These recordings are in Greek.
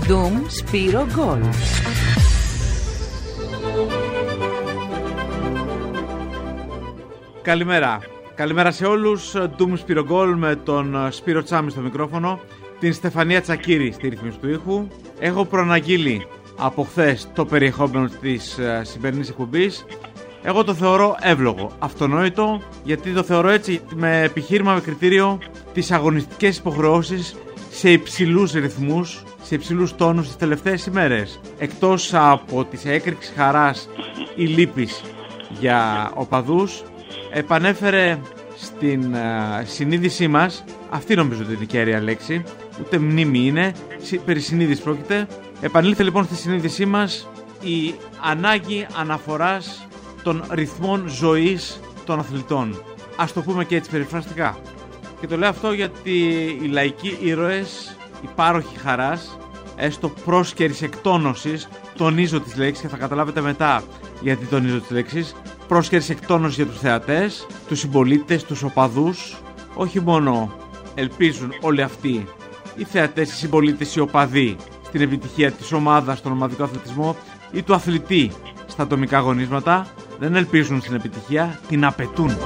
Doom Σπύρο Γκολ. Καλημέρα. Καλημέρα σε όλους. Doom Σπύρο Γκολ με τον Σπύρο Τσάμι στο μικρόφωνο, την Στεφανία Τσακύρη στη ρύθμιση του ήχου. Έχω προαναγγείλει από χθες το περιεχόμενο της σημερινής εκπομπής. Εγώ το θεωρώ εύλογο, αυτονόητο, γιατί το θεωρώ έτσι με επιχείρημα, με κριτήριο τις αγωνιστικές υποχρεώσεις σε υψηλούς ρυθμούς, σε υψηλούς τόνους τις τελευταίες ημέρες. Εκτός από τις έκρηξη χαράς ή λύπης για οπαδούς, επανέφερε στην συνείδησή μας, αυτή νομίζω ότι είναι η κέρια λέξη, ούτε μνήμη είναι, περί συνείδηση πρόκειται. Επανήλθε λοιπόν στη συνείδησή μας η ανάγκη αναφοράς των ρυθμών ζωής των αθλητών. Ας το πούμε και έτσι περιφραστικά. Και το λέω αυτό γιατί οι λαϊκοί ήρωες, οι πάροχοι χαράς, έστω πρόσκαιρης εκτόνωσης, τονίζω τις λέξεις και θα καταλάβετε μετά γιατί τονίζω τις λέξεις, πρόσκαιρης εκτόνωσης για τους θεατές, τους συμπολίτες, τους οπαδούς. Όχι μόνο ελπίζουν όλοι αυτοί οι θεατές, οι συμπολίτες, οι οπαδοί στην επιτυχία της ομάδας στον ομαδικό αθλητισμό ή του αθλητή στα ατομικά αγωνίσματα, δεν ελπίζουν στην επιτυχία, την απαιτούν.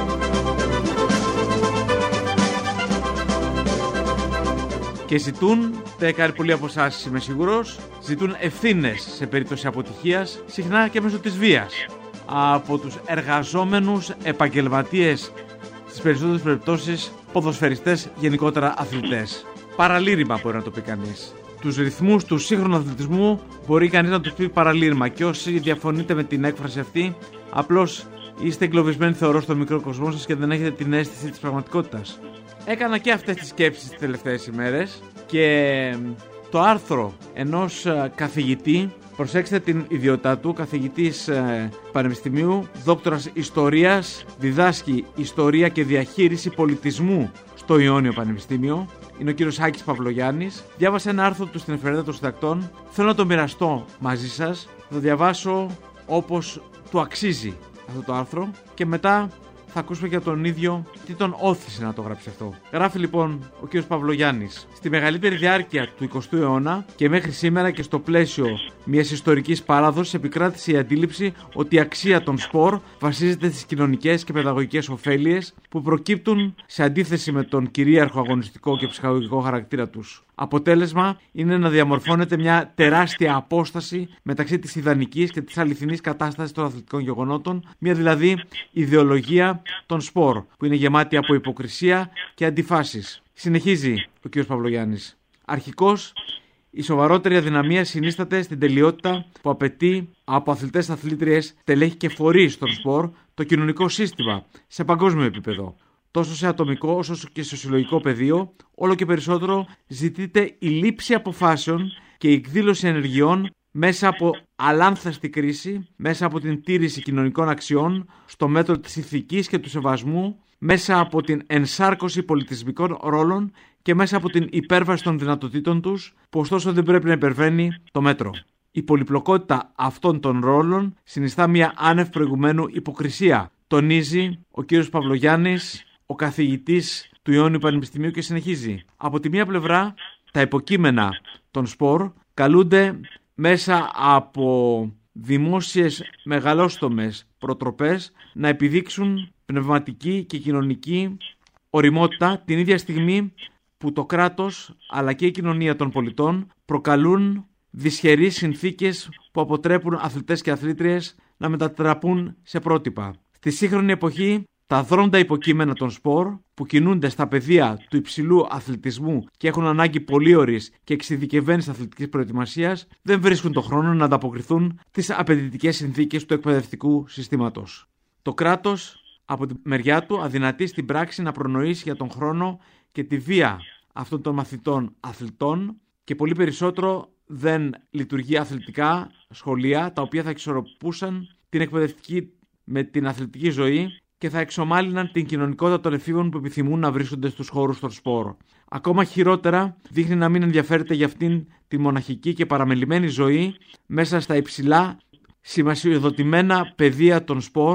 Και ζητούν, τα έκανε πολλοί από εσάς είμαι σίγουρος, ζητούν ευθύνες σε περίπτωση αποτυχίας, συχνά και μέσω της βίας, από τους εργαζόμενους επαγγελματίες, στις περισσότερες περιπτώσεις ποδοσφαιριστές, γενικότερα αθλητές. Παραλήρημα μπορεί να το πει κανείς. Τους ρυθμούς του σύγχρονου αθλητισμού μπορεί κανείς να τους πει παραλήρημα, και όσοι διαφωνείτε με την έκφραση αυτή, απλώς είστε εγκλωβισμένοι θεωρώ στο μικρό κοσμό σας και δεν έχετε την αίσθηση της πραγματικότητας. Έκανα και αυτές τις σκέψεις τις τελευταίες ημέρες και το άρθρο ενός καθηγητή, προσέξτε την ιδιότητά του, καθηγητής πανεπιστημίου, δόκτορας ιστορίας, διδάσκει ιστορία και διαχείριση πολιτισμού στο Ιόνιο Πανεπιστήμιο. Είναι ο κύριος Άκης Παυλογιάννης. Διάβασα ένα άρθρο του στην Εφημερίδα των Συντακτών. Θέλω να το μοιραστώ μαζί σας. Θα το διαβάσω όπως του αξίζει αυτό το άρθρο και μετά θα ακούσουμε και από τον ίδιο τι τον όθησε να το γράψει αυτό. Γράφει λοιπόν ο κ. Παυλογιάννης: στη μεγαλύτερη διάρκεια του 20ου αιώνα και μέχρι σήμερα και στο πλαίσιο μιας ιστορικής παράδοσης επικράτησε η αντίληψη ότι η αξία των σπορ βασίζεται στις κοινωνικές και παιδαγωγικές ωφέλειες που προκύπτουν σε αντίθεση με τον κυρίαρχο αγωνιστικό και ψυχαγωγικό χαρακτήρα τους. Αποτέλεσμα είναι να διαμορφώνεται μια τεράστια απόσταση μεταξύ της ιδανικής και της αληθινής κατάστασης των αθλητικών γεγονότων, μια δηλαδή ιδεολογία των σπορ που είναι γεμάτη από υποκρισία και αντιφάσεις. Συνεχίζει ο κ. Παυλογιάννης: αρχικώς, η σοβαρότερη αδυναμία συνίσταται στην τελειότητα που απαιτεί από αθλητές, αθλήτριες, τελέχη και φορείς των σπορ το κοινωνικό σύστημα σε παγκόσμιο επίπεδο. Τόσο σε ατομικό όσο και σε συλλογικό πεδίο, όλο και περισσότερο ζητείται η λήψη αποφάσεων και η εκδήλωση ενεργειών μέσα από αλάνθαστη κρίση, μέσα από την τήρηση κοινωνικών αξιών, στο μέτρο της ηθικής και του σεβασμού, μέσα από την ενσάρκωση πολιτισμικών ρόλων και μέσα από την υπέρβαση των δυνατοτήτων τους, που ωστόσο δεν πρέπει να υπερβαίνει το μέτρο. Η πολυπλοκότητα αυτών των ρόλων συνιστά μια άνευ προηγουμένου υποκρισία, τονίζει ο κ. Παυλογιάννης, ο καθηγητής του Ιόνιου Πανεπιστημίου, και συνεχίζει: από τη μία πλευρά, τα υποκείμενα των σπορ καλούνται μέσα από δημόσιες μεγαλόστομες προτροπές να επιδείξουν πνευματική και κοινωνική ωριμότητα την ίδια στιγμή που το κράτος αλλά και η κοινωνία των πολιτών προκαλούν δυσχερείς συνθήκες που αποτρέπουν αθλητές και αθλήτριες να μετατραπούν σε πρότυπα. Στη σύγχρονη εποχή, τα δρόντα υποκείμενα των σπορ που κινούνται στα πεδία του υψηλού αθλητισμού και έχουν ανάγκη πολύωρης και εξειδικευμένης αθλητικής προετοιμασίας δεν βρίσκουν το χρόνο να ανταποκριθούν στις απαιτητικές συνθήκες του εκπαιδευτικού συστήματος. Το κράτος, από τη μεριά του, αδυνατεί στην πράξη να προνοήσει για τον χρόνο και τη βία αυτών των μαθητών αθλητών και πολύ περισσότερο δεν λειτουργεί αθλητικά σχολεία τα οποία θα εξορροπούσαν την εκπαιδευτική με την αθλητική ζωή και θα εξομάλυναν την κοινωνικότητα των εφήβων που επιθυμούν να βρίσκονται στους χώρους των σπορ. Ακόμα χειρότερα, δείχνει να μην ενδιαφέρεται για αυτήν τη μοναχική και παραμελημένη ζωή μέσα στα υψηλά σημασιοδοτημένα πεδία των σπορ,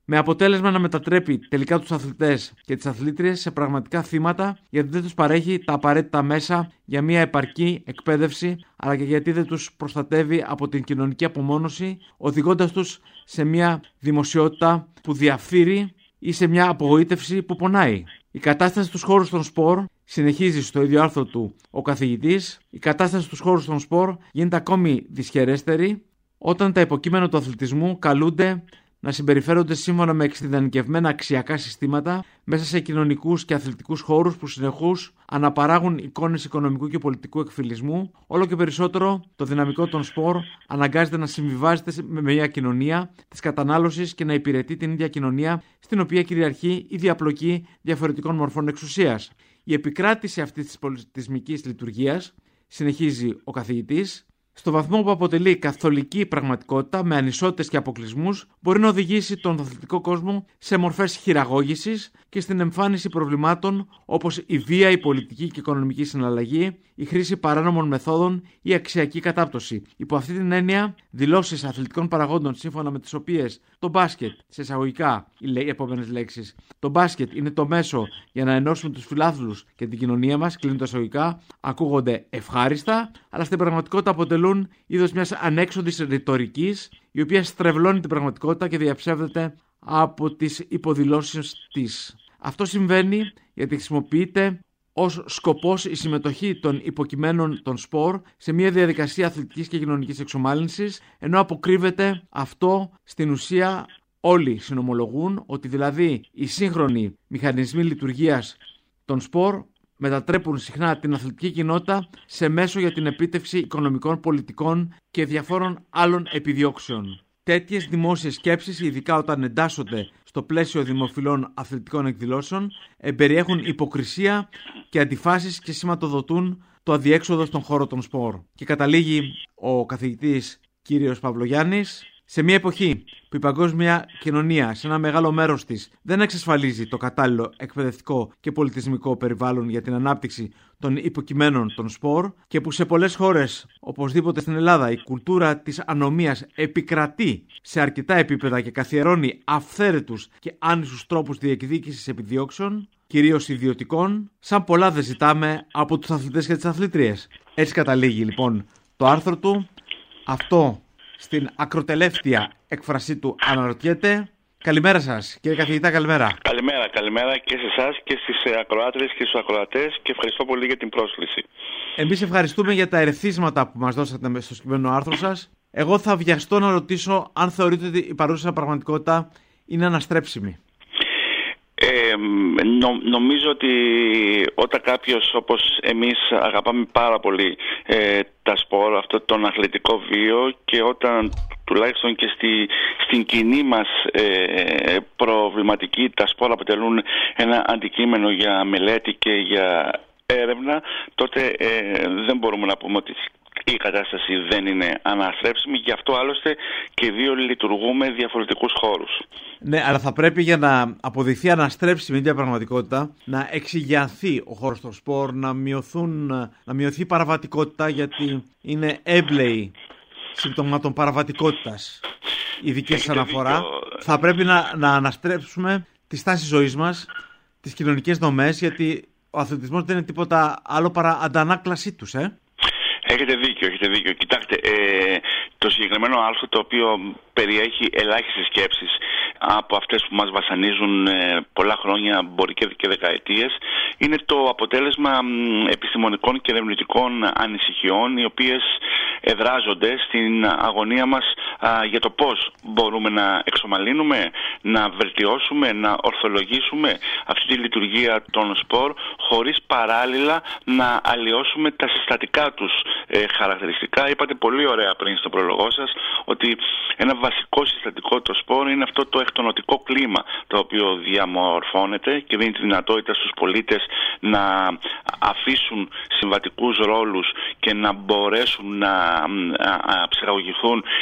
με αποτέλεσμα να μετατρέπει τελικά τους αθλητές και τις αθλήτριες σε πραγματικά θύματα, γιατί δεν τους παρέχει τα απαραίτητα μέσα για μια επαρκή εκπαίδευση, αλλά και γιατί δεν τους προστατεύει από την κοινωνική απομόνωση, οδηγώντας τους σε μια δημοσιότητα που διαφθείρει ή σε μια απογοήτευση που πονάει. Η κατάσταση στους χώρους των σπορ, συνεχίζει στο ίδιο άρθρο του ο καθηγητής, η κατάσταση στους χώρους των σπορ γίνεται ακόμη δυσχερέστερη όταν τα υποκείμενα του αθλητισμού καλούνται να συμπεριφέρονται σύμφωνα με εξειδανικευμένα αξιακά συστήματα μέσα σε κοινωνικούς και αθλητικούς χώρους που συνεχώς αναπαράγουν εικόνες οικονομικού και πολιτικού εκφυλισμού. Όλο και περισσότερο το δυναμικό των σπορ αναγκάζεται να συμβιβάζεται με μια κοινωνία της κατανάλωσης και να υπηρετεί την ίδια κοινωνία στην οποία κυριαρχεί η διαπλοκή διαφορετικών μορφών εξουσίας. Η επικράτηση αυτής της πολιτισμικής λειτουργίας, συνεχίζει ο καθηγητής, στο βαθμό που αποτελεί καθολική πραγματικότητα με ανισότητες και αποκλεισμούς, μπορεί να οδηγήσει τον αθλητικό κόσμο σε μορφές χειραγώγησης και στην εμφάνιση προβλημάτων όπως η βία, η πολιτική και οικονομική συναλλαγή, η χρήση παράνομων μεθόδων ή αξιακή κατάπτωση. Υπό αυτή την έννοια, δηλώσεις αθλητικών παραγόντων σύμφωνα με τις οποίες το μπάσκετ, σε εισαγωγικά οι επόμενες λέξεις, το μπάσκετ είναι το μέσο για να ενώσουμε τους φιλάθλους και την κοινωνία μας, κλείνουν τα εισαγωγικά, ακούγονται ευχάριστα, αλλά στην πραγματικότητα αποτελούν είδος μιας ανέξοδης ρητορικής, η οποία στρεβλώνει την πραγματικότητα και διαψεύδεται από τις υποδηλώσεις της. Αυτό συμβαίνει γιατί χρησιμοποιείται ως σκοπός η συμμετοχή των υποκειμένων των σπορ σε μια διαδικασία αθλητικής και κοινωνικής εξομάλυνσης, ενώ αποκρύβεται αυτό στην ουσία. Όλοι συνομολογούν ότι δηλαδή οι σύγχρονοι μηχανισμοί λειτουργίας των σπορ μετατρέπουν συχνά την αθλητική κοινότητα σε μέσο για την επίτευξη οικονομικών, πολιτικών και διαφόρων άλλων επιδιώξεων. Τέτοιες δημόσιες σκέψεις, ειδικά όταν εντάσσονται στο πλαίσιο δημοφιλών αθλητικών εκδηλώσεων, περιέχουν υποκρισία και αντιφάσεις και σηματοδοτούν το αδιέξοδο στον χώρο των σπορ. Και καταλήγει ο καθηγητής κύριος Παυλογιάννης, σε μια εποχή που η παγκόσμια κοινωνία σε ένα μεγάλο μέρος της δεν εξασφαλίζει το κατάλληλο εκπαιδευτικό και πολιτισμικό περιβάλλον για την ανάπτυξη των υποκειμένων των σπορ και που σε πολλές χώρες, οπωσδήποτε στην Ελλάδα, η κουλτούρα της ανομίας επικρατεί σε αρκετά επίπεδα και καθιερώνει αυθαίρετους και άνισους τρόπους διεκδίκησης επιδιώξεων, κυρίως ιδιωτικών, σαν πολλά δεν ζητάμε από τους αθλητές και τις αθλήτριες. Έτσι καταλήγει λοιπόν το άρθρο του. Αυτό στην ακροτελεύτια έκφρασή του αναρωτιέται. Καλημέρα σας, κύριε καθηγητά, καλημέρα. Καλημέρα και σε εσάς και στις ακροάτρες και στους ακροατές και ευχαριστώ πολύ για την πρόσκληση. Εμείς ευχαριστούμε για τα ερεθίσματα που μας δώσατε στο συγκεκριμένο άρθρο σας. Εγώ θα βιαστώ να ρωτήσω αν θεωρείτε ότι η παρούσα πραγματικότητα είναι αναστρέψιμη. Νομίζω ότι όταν κάποιος όπως εμείς αγαπάμε πάρα πολύ τα σπορ, αυτό τον αθλητικό βίο, και όταν τουλάχιστον και στην κοινή μας προβληματική τα σπορ αποτελούν ένα αντικείμενο για μελέτη και για έρευνα, τότε δεν μπορούμε να πούμε ότι η κατάσταση δεν είναι αναστρέψιμη. Γι' αυτό άλλωστε και δύο λειτουργούμε διαφορετικούς χώρους. Ναι, αλλά θα πρέπει για να αποδειχθεί αναστρέψιμη η ίδια πραγματικότητα να εξηγιανθεί ο χώρος των σπορ, να μειωθεί η παραβατικότητα, γιατί είναι έμπλεη συμπτωμάτων παραβατικότητας η δική σας αναφορά. Θα πρέπει να αναστρέψουμε τη στάση ζωής μας, τις κοινωνικές δομές, γιατί ο αθλητισμός δεν είναι τίποτα άλλο παρά αντανάκλασή τους, Έχετε δίκιο. Κοιτάξτε, το συγκεκριμένο άρθρο, το οποίο περιέχει ελάχιστες σκέψεις από αυτές που μας βασανίζουν πολλά χρόνια, μπορεί και δεκαετίες, είναι το αποτέλεσμα επιστημονικών και ερευνητικών ανησυχιών, οι οποίες εδράζονται στην αγωνία μας για το πώς μπορούμε να εξομαλύνουμε, να βελτιώσουμε, να ορθολογήσουμε αυτή τη λειτουργία των σπορ, χωρίς παράλληλα να αλλοιώσουμε τα συστατικά τους χαρακτηριστικά. Είπατε πολύ ωραία πριν στο πρόλογό σας ότι ένα βασικό συστατικό το σπορ είναι αυτό το εκτονοτικό κλίμα το οποίο διαμορφώνεται και δίνει τη δυνατότητα στους πολίτες να αφήσουν συμβατικούς ρόλους και να μπορέσουν να ψυχαγωγηθούν ή αν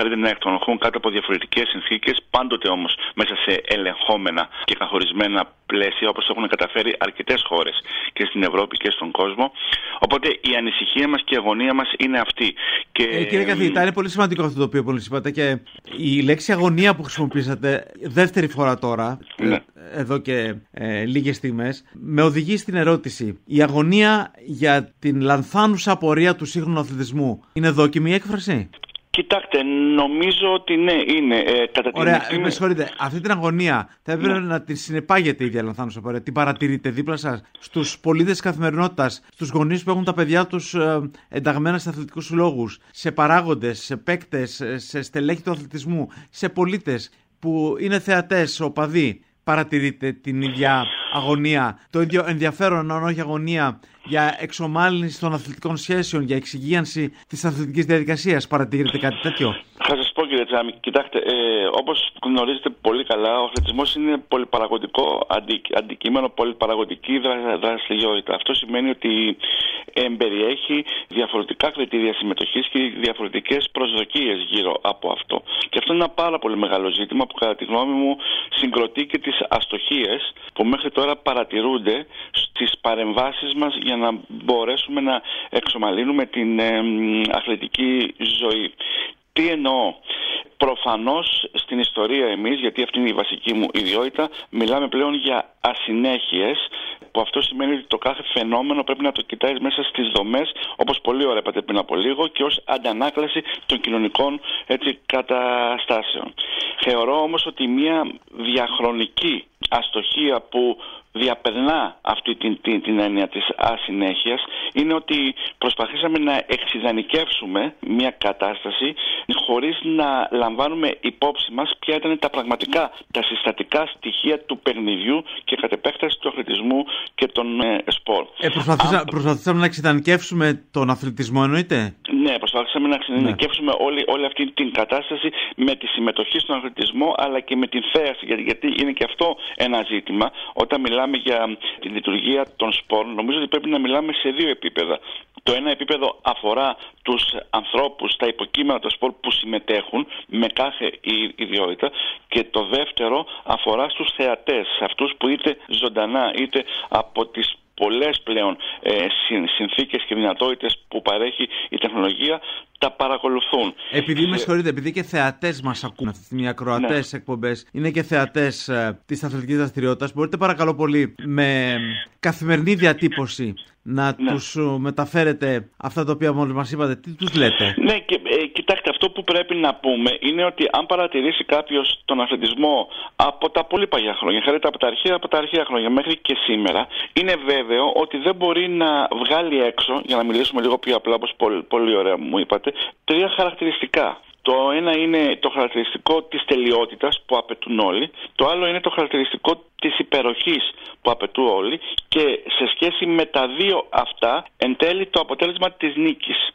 φαίνεται να εκτονοχούν κάτω από διαφορετικές συνθήκες, πάντοτε όμως μέσα σε ελεγχόμενα και καθορισμένα πλαίσια, όπως έχουν καταφέρει αρκετές χώρες και στην Ευρώπη και στον κόσμο. Οπότε η ανησυχία μας και η αγωνία μας είναι αυτή. Κύριε καθηγητά, είναι πολύ σημαντικό αυτό το οποίο πολύ είπατε, και η λέξη αγωνία που χρησιμοποιήσατε δεύτερη φορά τώρα, εδώ και λίγες στιγμές, με οδηγεί στην ερώτηση: η αγωνία για την λανθάνουσα πορεία του σύγχρονου αθλητισμού είναι δόκιμη έκφραση? Κοιτάξτε, νομίζω ότι ναι, είναι. Ωραία, με συγχωρείτε. Αυτή την αγωνία θα έπρεπε να την συνεπάγεται η ίδια λανθάνουσα πορεία. Την παρατηρείτε δίπλα σας, στους πολίτες της καθημερινότητας, στους γονείς που έχουν τα παιδιά τους ενταγμένα σε αθλητικούς συλλόγους, σε παράγοντες, σε παίκτες, σε στελέχη του αθλητισμού, σε πολίτες που είναι θεατές, οπαδοί? Παρατηρείτε την ίδια αγωνία, το ίδιο ενδιαφέρον, αν όχι αγωνία, για εξομάλυνση των αθλητικών σχέσεων, για εξυγίανση της αθλητικής διαδικασίας? Παρατηρείτε κάτι τέτοιο? Θα σας πω, κύριε Τσάμι, κοιτάξτε, όπως γνωρίζετε πολύ καλά, ο αθλητισμός είναι πολυπαραγωγικό αντικείμενο, πολυπαραγωγική δραστηριότητα. Αυτό σημαίνει ότι περιέχει διαφορετικά κριτήρια συμμετοχής και διαφορετικές προσδοκίες γύρω από αυτό. Και αυτό είναι ένα πάρα πολύ μεγάλο ζήτημα που, κατά τη γνώμη μου, συγκροτεί και τις αστοχίες που μέχρι τώρα παρατηρούνται στις παρεμβάσεις μας για να μπορέσουμε να εξομαλύνουμε την αθλητική ζωή. Τι εννοώ? Προφανώς στην ιστορία εμείς, γιατί αυτή είναι η βασική μου ιδιότητα, μιλάμε πλέον για ασυνέχειες, που αυτό σημαίνει ότι το κάθε φαινόμενο πρέπει να το κοιτάει μέσα στις δομές, όπως πολύ ωραία είπατε πριν από λίγο, και ως αντανάκλαση των κοινωνικών καταστάσεων. Θεωρώ όμως ότι μια διαχρονική αστοχία που διαπερνά αυτή την έννοια της ασυνέχειας είναι ότι προσπαθήσαμε να εξιδανικεύσουμε μια κατάσταση χωρίς να λαμβάνουμε υπόψη μας ποια ήταν τα πραγματικά, τα συστατικά στοιχεία του παιχνιδιού και κατ' επέκταση του αθλητισμού και των σπορ. Προσπαθήσαμε να εξιδανικεύσουμε τον αθλητισμό, εννοείται? Ναι, προσπαθήσαμε να εξιδανικεύσουμε όλη αυτή την κατάσταση με τη συμμετοχή στον αθλητισμό, αλλά και με την θέαση, γιατί είναι και αυτό ένα ζήτημα. Όταν μιλάμε για τη λειτουργία των σπορ, νομίζω ότι πρέπει να μιλάμε σε δύο επίπεδα. Το ένα επίπεδο αφορά τους ανθρώπους, τα υποκείμενα των σπορ που συμμετέχουν με κάθε ιδιότητα, και το δεύτερο αφορά στους θεατές, σε αυτούς που είτε ζωντανά είτε από τις πολλές πλέον συνθήκες και δυνατότητες που παρέχει η τεχνολογία τα παρακολουθούν. Επειδή με συγχωρείτε, επειδή και θεατές μας ακούν αυτή τη στιγμή, ακροατές εκπομπές, είναι και θεατές της αθλητικής δραστηριότητας, μπορείτε παρακαλώ πολύ με καθημερινή διατύπωση να τους μεταφέρετε αυτά τα οποία μόλις μας είπατε? Τι τους λέτε? Ναι, και κοιτάξτε, αυτό που πρέπει να πούμε είναι ότι αν παρατηρήσει κάποιος τον αθλητισμό από τα πολύ παλιά χρόνια, χαρείτε από τα αρχαία χρόνια μέχρι και σήμερα, είναι βέβαιο ότι δεν μπορεί να βγάλει έξω, για να μιλήσουμε λίγο πιο απλά, όπως πολύ ωραία μου είπατε, τρία χαρακτηριστικά. Το ένα είναι το χαρακτηριστικό της τελειότητας που απαιτούν όλοι, το άλλο είναι το χαρακτηριστικό της υπεροχής που απαιτούν όλοι, και σε σχέση με τα δύο αυτά εν τέλει το αποτέλεσμα της νίκης.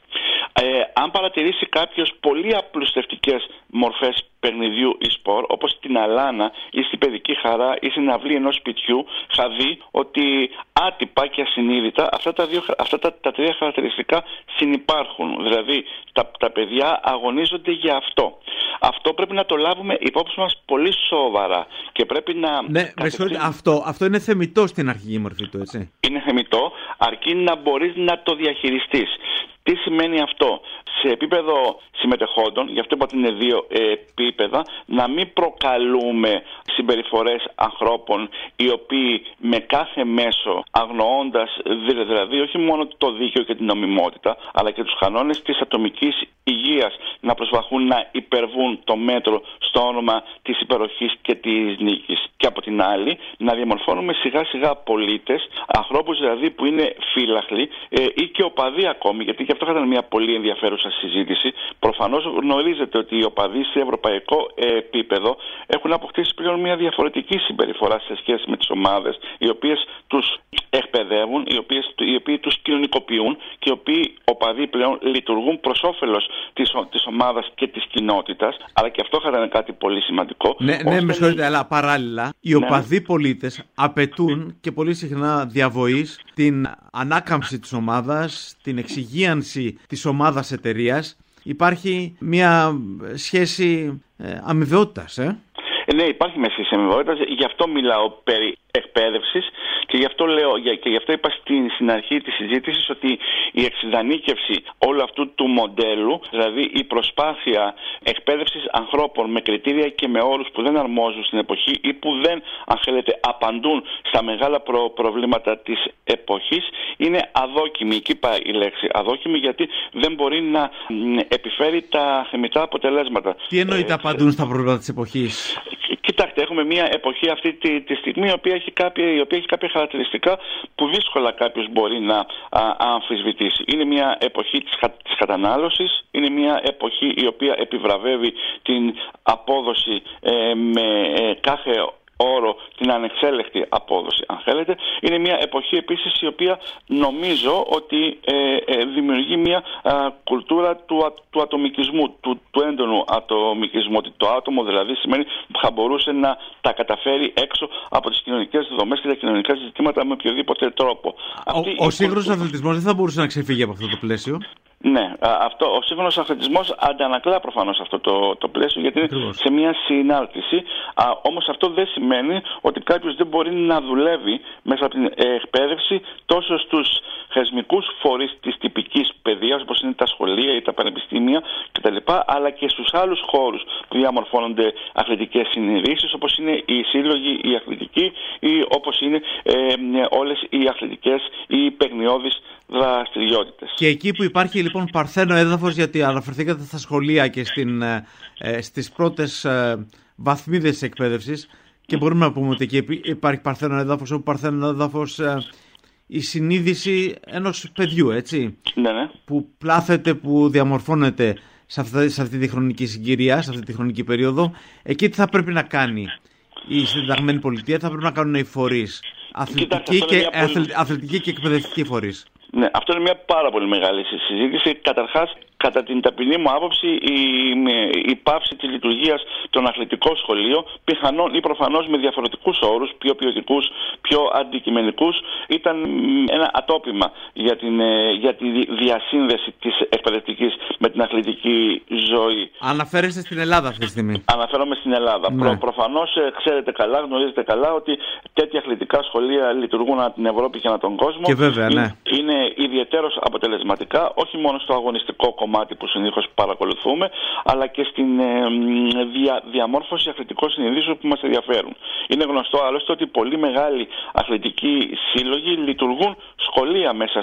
Αν παρατηρήσει κάποιος πολύ απλουστευτικές μορφές παιχνιδιού ή σπορ, όπως την αλάνα ή στην παιδική χαρά ή στην αυλή ενός σπιτιού, θα δει ότι άτυπα και ασυνείδητα αυτά τα τρία χαρακτηριστικά συνυπάρχουν. Δηλαδή τα παιδιά αγωνίζονται για αυτό. Αυτό πρέπει να το λάβουμε υπόψη μας πολύ σοβαρά και πρέπει να... Ναι, με συγχωρείτε, αυτό είναι θεμιτό στην αρχική μορφή του, έτσι? Είναι θεμιτό, αρκεί να μπορείς να το διαχειριστείς. Τι σημαίνει αυτό? Σε επίπεδο συμμετεχόντων, γι' αυτό είπα ότι είναι δύο επίπεδα, να μην προκαλούμε συμπεριφορές ανθρώπων οι οποίοι με κάθε μέσο, αγνοώντας δηλαδή όχι μόνο το δίκαιο και την νομιμότητα, αλλά και τους κανόνες της ατομικής υγείας, να προσπαθούν να υπερβούν το μέτρο στο όνομα της υπεροχής και της νίκης. Και από την άλλη, να διαμορφώνουμε σιγά σιγά πολίτες, ανθρώπους δηλαδή που είναι φύλαχλοι ή και οπαδοί ακόμη, γιατί και αυτό θα ήταν μια πολύ ενδιαφέρουσα συζήτηση. Προφανώς γνωρίζετε ότι οι οπαδοί σε ευρωπαϊκό επίπεδο έχουν αποκτήσει πλέον μια διαφορετική συμπεριφορά σε σχέση με τις ομάδες, οι οποίες τους εκπαιδεύουν, οι οποίοι τους κοινωνικοποιούν και οι οποίοι οπαδοί πλέον λειτουργούν προς όφελος της ομάδας και της κοινότητας. Αλλά και αυτό θα ήταν κάτι πολύ σημαντικό. Ναι, με συγχωρείτε, αλλά παράλληλα οι οπαδοί πολίτες απαιτούν και πολύ συχνά διαβοής την ανάκαμψη της ομάδας, την εξυγίανση της ομάδας εταιρείας, υπάρχει μια σχέση αμοιβαιότητας. Ναι, υπάρχει μια σχέση αμοιβαιότητας, γι' αυτό μιλάω περί εκπαίδευσης και γι' αυτό λέω και γι' αυτό είπα στην αρχή της συζήτησης ότι η εξειδανίκευση όλου αυτού του μοντέλου, δηλαδή η προσπάθεια εκπαίδευσης ανθρώπων με κριτήρια και με όρους που δεν αρμόζουν στην εποχή ή που δεν, αν θέλετε, απαντούν στα μεγάλα προβλήματα της εποχής, είναι αδόκιμη. Εκεί πάει η λέξη αδόκιμη, γιατί δεν μπορεί να επιφέρει τα θεμιτά αποτελέσματα. Τι εννοείται απαντούν στα προβλήματα της εποχής? Κοιτάξτε, έχουμε μια εποχή αυτή τη στιγμή η οποία έχει κάποια χαρακτηριστικά που δύσκολα κάποιος μπορεί να αμφισβητήσει. Είναι μια εποχή της κατανάλωσης, είναι μια εποχή η οποία επιβραβεύει την απόδοση με κάθε όρο, την ανεξέλεκτη απόδοση, αν θέλετε. Είναι μια εποχή επίσης η οποία νομίζω ότι δημιουργεί μια κουλτούρα του ατομικισμού, του έντονου ατομικισμού, ότι το άτομο δηλαδή σημαίνει που θα μπορούσε να τα καταφέρει έξω από τις κοινωνικές δομές και τα κοινωνικά ζητήματα με οποιοδήποτε τρόπο. Ο σύγχρονος αθλητισμός δεν θα μπορούσε να ξεφύγει από αυτό το πλαίσιο. Ναι, ο σύγχρονος αθλητισμός αντανακλά προφανώς αυτό το πλαίσιο, γιατί είναι σε μια συνάρτηση. Όμως αυτό δεν σημαίνει ότι κάποιος δεν μπορεί να δουλεύει μέσα από την εκπαίδευση τόσο στους θεσμικούς φορείς της τυπικής παιδείας, όπως είναι τα σχολεία ή τα πανεπιστήμια κτλ., αλλά και στους άλλους χώρους που διαμορφώνονται αθλητικές συνειδήσεις, όπως είναι οι σύλλογοι, οι αθλητικοί ή όπως είναι όλες οι αθλητικές ή παιγνιώδεις δραστηριότητες. Και εκεί που υπάρχει λοιπόν παρθένο έδαφος, γιατί αναφερθήκατε στα σχολεία και στις πρώτες βαθμίδες της εκπαίδευσης, και μπορούμε να πούμε ότι εκεί υπάρχει παρθένο έδαφος, όπου παρθένο έδαφος η συνείδηση ενός παιδιού, έτσι, ναι. που πλάθεται, που διαμορφώνεται σε αυτή τη χρονική συγκυρία, σε αυτή τη χρονική περίοδο. Εκεί τι θα πρέπει να κάνει η συνταγμένη πολιτεία, τι θα πρέπει να κάνουν οι φορείς, αθλητικοί και εκπαιδευτικοί φορείς? Ναι, αυτό είναι μια πάρα πολύ μεγάλη συζήτηση. Καταρχάς, κατά την ταπεινή μου άποψη, η πάυση της λειτουργίας των αθλητικών σχολείων, πιθανόν ή προφανώς με διαφορετικούς όρους, πιο ποιοτικούς, πιο αντικειμενικούς, ήταν ένα ατόπιμα για τη διασύνδεση της εκπαιδευτικής με την αθλητική ζωή. Αναφέρεστε στην Ελλάδα αυτή τη στιγμή? Αναφέρομαι στην Ελλάδα. Ναι. Προφανώς ξέρετε καλά, γνωρίζετε καλά ότι τέτοια αθλητικά σχολεία λειτουργούν ανά την Ευρώπη και ανά τον κόσμο. Και βέβαια, ναι. Είναι ιδιαιτέρως αποτελεσματικά, όχι μόνο στο αγωνιστικό κομμάτι που συνήθως παρακολουθούμε, αλλά και στην διαμόρφωση αθλητικών συνειδήσεων που μας ενδιαφέρουν. Είναι γνωστό άλλωστε ότι πολύ μεγάλοι αθλητικοί σύλλογοι λειτουργούν σχολεία μέσα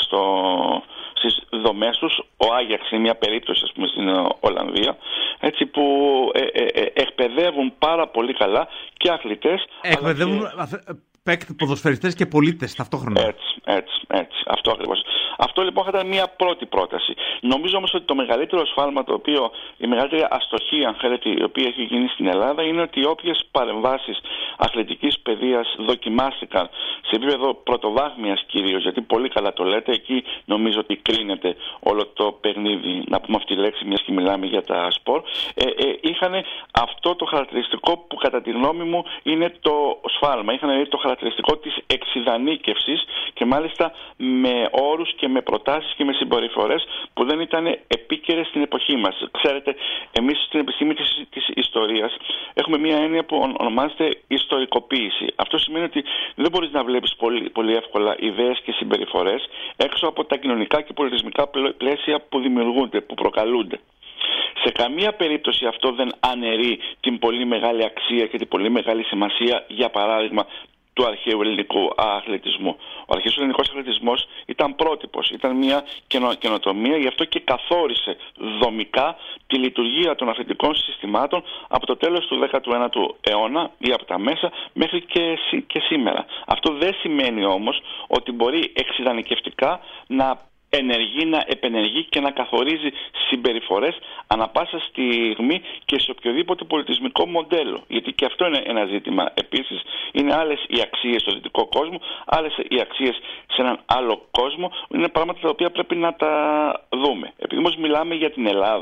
στις δομές τους. Ο Άγιαξ είναι μια περίπτωση, ας πούμε, στην Ολλανδία, έτσι, που εκπαιδεύουν πάρα πολύ καλά και αθλητές. Εκπαιδεύουν ποδοσφαιριστές και πολίτες ταυτόχρονα. Έτσι. Αυτό ακριβώς. Αυτό λοιπόν θα ήταν μια πρώτη πρόταση. Νομίζω όμως ότι το μεγαλύτερο σφάλμα, η μεγαλύτερη αστοχία, αν θέλετε, η οποία έχει γίνει στην Ελλάδα, είναι ότι όποιες παρεμβάσεις αθλητικής παιδείας δοκιμάστηκαν σε επίπεδο πρωτοβάθμιας κυρίως, γιατί πολύ καλά το λέτε, εκεί νομίζω ότι κρίνεται όλο το παιχνίδι, να πούμε αυτή τη λέξη, μιας και μιλάμε για τα σπορ, είχαν αυτό το χαρακτηριστικό που κατά τη γνώμη μου είναι το σφάλμα. Είχαν το χαρακτηριστικό της εξειδανίκευσης και μάλιστα με όρους και με προτάσεις και με συμπεριφορές που δεν ήταν επίκαιρες στην εποχή μας. Ξέρετε, εμείς στην επιστήμη της ιστορίας έχουμε μια έννοια που ονομάζεται ιστορικοποίηση. Αυτό σημαίνει ότι δεν μπορείς να βλέπεις πολύ εύκολα ιδέες και συμπεριφορές έξω από τα κοινωνικά και πολιτισμικά πλαίσια που δημιουργούνται, που προκαλούνται. Σε καμία περίπτωση αυτό δεν αναιρεί την πολύ μεγάλη αξία και την πολύ μεγάλη σημασία, για παράδειγμα, του αρχαίου ελληνικού αθλητισμού. Ο αρχαίος ελληνικός αθλητισμός ήταν πρότυπος, ήταν μια καινοτομία, γι' αυτό και καθόρισε δομικά τη λειτουργία των αθλητικών συστημάτων από το τέλος του 19ου αιώνα ή από τα μέσα μέχρι και σήμερα. Αυτό δεν σημαίνει όμως ότι μπορεί εξειδανικευτικά να ενεργεί, να επενεργεί και να καθορίζει συμπεριφορές ανα πάσα στιγμή και σε οποιοδήποτε πολιτισμικό μοντέλο. Γιατί και αυτό είναι ένα ζήτημα. Επίσης, είναι άλλες οι αξίες στο δυτικό κόσμο, άλλες οι αξίες σε έναν άλλο κόσμο. Είναι πράγματα τα οποία πρέπει να τα δούμε. Επειδή όμως μιλάμε για την Ελλάδα,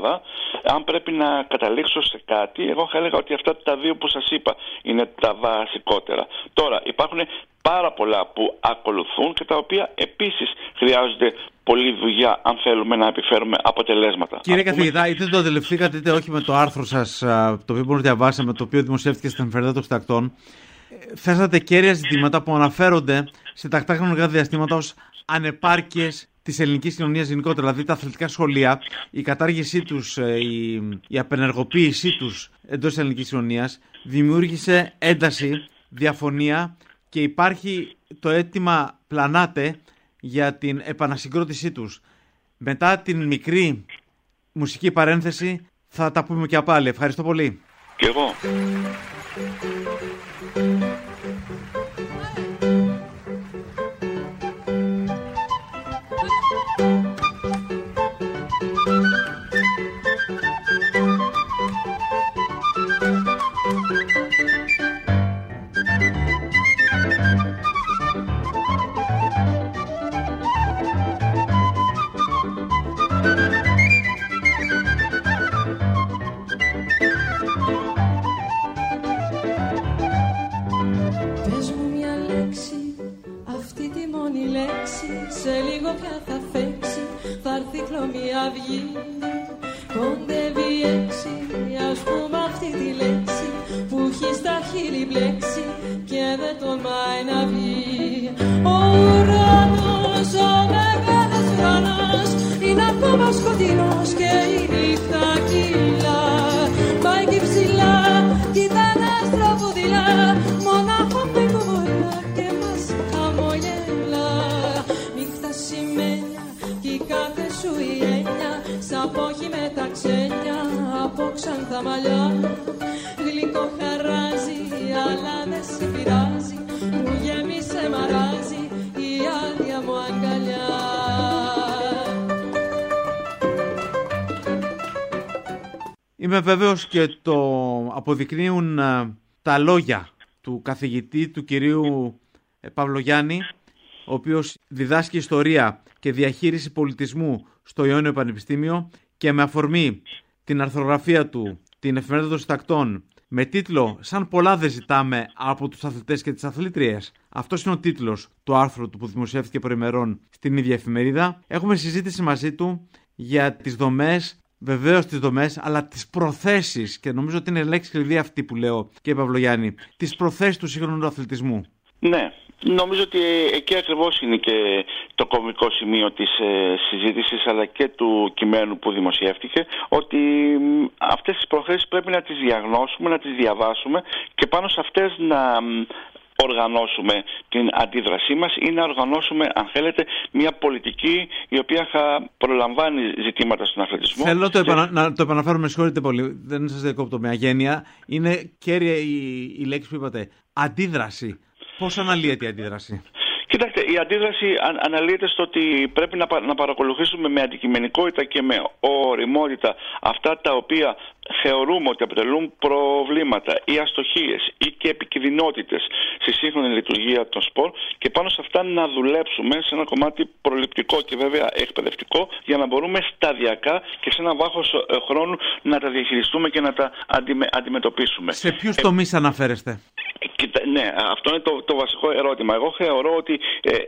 Αν πρέπει να καταλήξω σε κάτι, εγώ θα έλεγα ότι αυτά τα δύο που σας είπα είναι τα βασικότερα. Τώρα υπάρχουν πάρα πολλά που ακολουθούν και τα οποία επίσης χρειάζονται πολλή δουλειά αν θέλουμε να επιφέρουμε αποτελέσματα. Κύριε καθηγητά, είτε το αντιληφθήκατε είτε όχι με το άρθρο σας, το οποίο μπορείτε να διαβάσετε, το οποίο δημοσιεύτηκε στην Εφημερίδα των Συντακτών, θέσατε κέρια ζητήματα που αναφέρονται σε τακτά χρονικά διαστήματα ως ανεπάρκειες της ελληνικής κοινωνίας γενικότερα. Δηλαδή τα αθλητικά σχολεία, η κατάργησή τους, η απενεργοποίησή τους εντός της ελληνικής κοινωνίας δημιούργησε ένταση, διαφωνία και υπάρχει το αίτημα, πλανάται, για την επανασυγκρότησή τους. Μετά την μικρή μουσική παρένθεση θα τα πούμε και πάλι. Ευχαριστώ πολύ. Και εγώ. Κοντεύει έξι, ας πούμε αυτή τη λέξη που έχει στα χείλη μπλέξει και δεν τολμάει να βγει. Ο ουρανός, ο μεγάλος ουρανός είναι ακόμα σκοτεινός και η νύχτα κύλα. Πάει και ψηλά, κοίτα ένα στραβοδηλά, μονάχο με κοβολά και μας χαμογελά. Νύχτα σημαίνια κι κάθε σου η έννοια, σαπόχη με τα ξένια από ξανθά μαλλιά. Γλυκό χαράζει, αλλά δεν σε πειράζει, μου γέμισε μαράζει η άδεια μου αγκαλιά. Είμαι βέβαιος και το αποδεικνύουν τα λόγια του καθηγητή, του κυρίου Παυλογιάννη, ο οποίος διδάσκει ιστορία και διαχείριση πολιτισμού στο Ιόνιο Πανεπιστήμιο και με αφορμή την αρθρογραφία του, την Εφημερίδα των Συντακτών, με τίτλο «Σαν πολλά δεν ζητάμε από τους αθλητές και τις αθλήτριες». Αυτός είναι ο τίτλος του άρθρου του που δημοσιεύτηκε προημερών στην ίδια εφημερίδα. Έχουμε συζήτηση μαζί του για τις δομές, βεβαίως τις δομές, αλλά τις προθέσεις, και νομίζω ότι είναι λέξη κλειδί αυτή που λέω, κύριε Παυλογιάννη, τις προθέσεις του σύγχρονου αθλητισμού. Ναι, νομίζω ότι εκεί ακριβώς είναι και το κομβικό σημείο της συζήτησης αλλά και του κειμένου που δημοσιεύτηκε, ότι αυτές τις προθέσεις πρέπει να τις διαγνώσουμε, να τις διαβάσουμε και πάνω σε αυτές να οργανώσουμε την αντίδρασή μας ή να οργανώσουμε, αν θέλετε, μια πολιτική η οποία θα προλαμβάνει ζητήματα στον αθλητισμό. Θέλω να το επαναφέρουμε, συγχωρείτε πολύ, δεν σας διακόπτω με αγένεια. Είναι κέρια η λέξη που είπατε, αντίδραση. Πώς αναλύεται η αντίδραση? Κοιτάξτε, η αντίδραση αναλύεται στο ότι πρέπει να παρακολουθήσουμε με αντικειμενικότητα και με ωριμότητα αυτά τα οποία θεωρούμε ότι αποτελούν προβλήματα ή αστοχίες ή και επικινδυνότητες στη σύγχρονη λειτουργία των σπορ και πάνω σε αυτά να δουλέψουμε σε ένα κομμάτι προληπτικό και βέβαια εκπαιδευτικό για να μπορούμε σταδιακά και σε ένα βάθος χρόνου να τα διαχειριστούμε και να τα αντιμετωπίσουμε. Σε ποιους τομείς αναφέρεστε? Ναι, αυτό είναι το βασικό ερώτημα. Εγώ θεωρώ ότι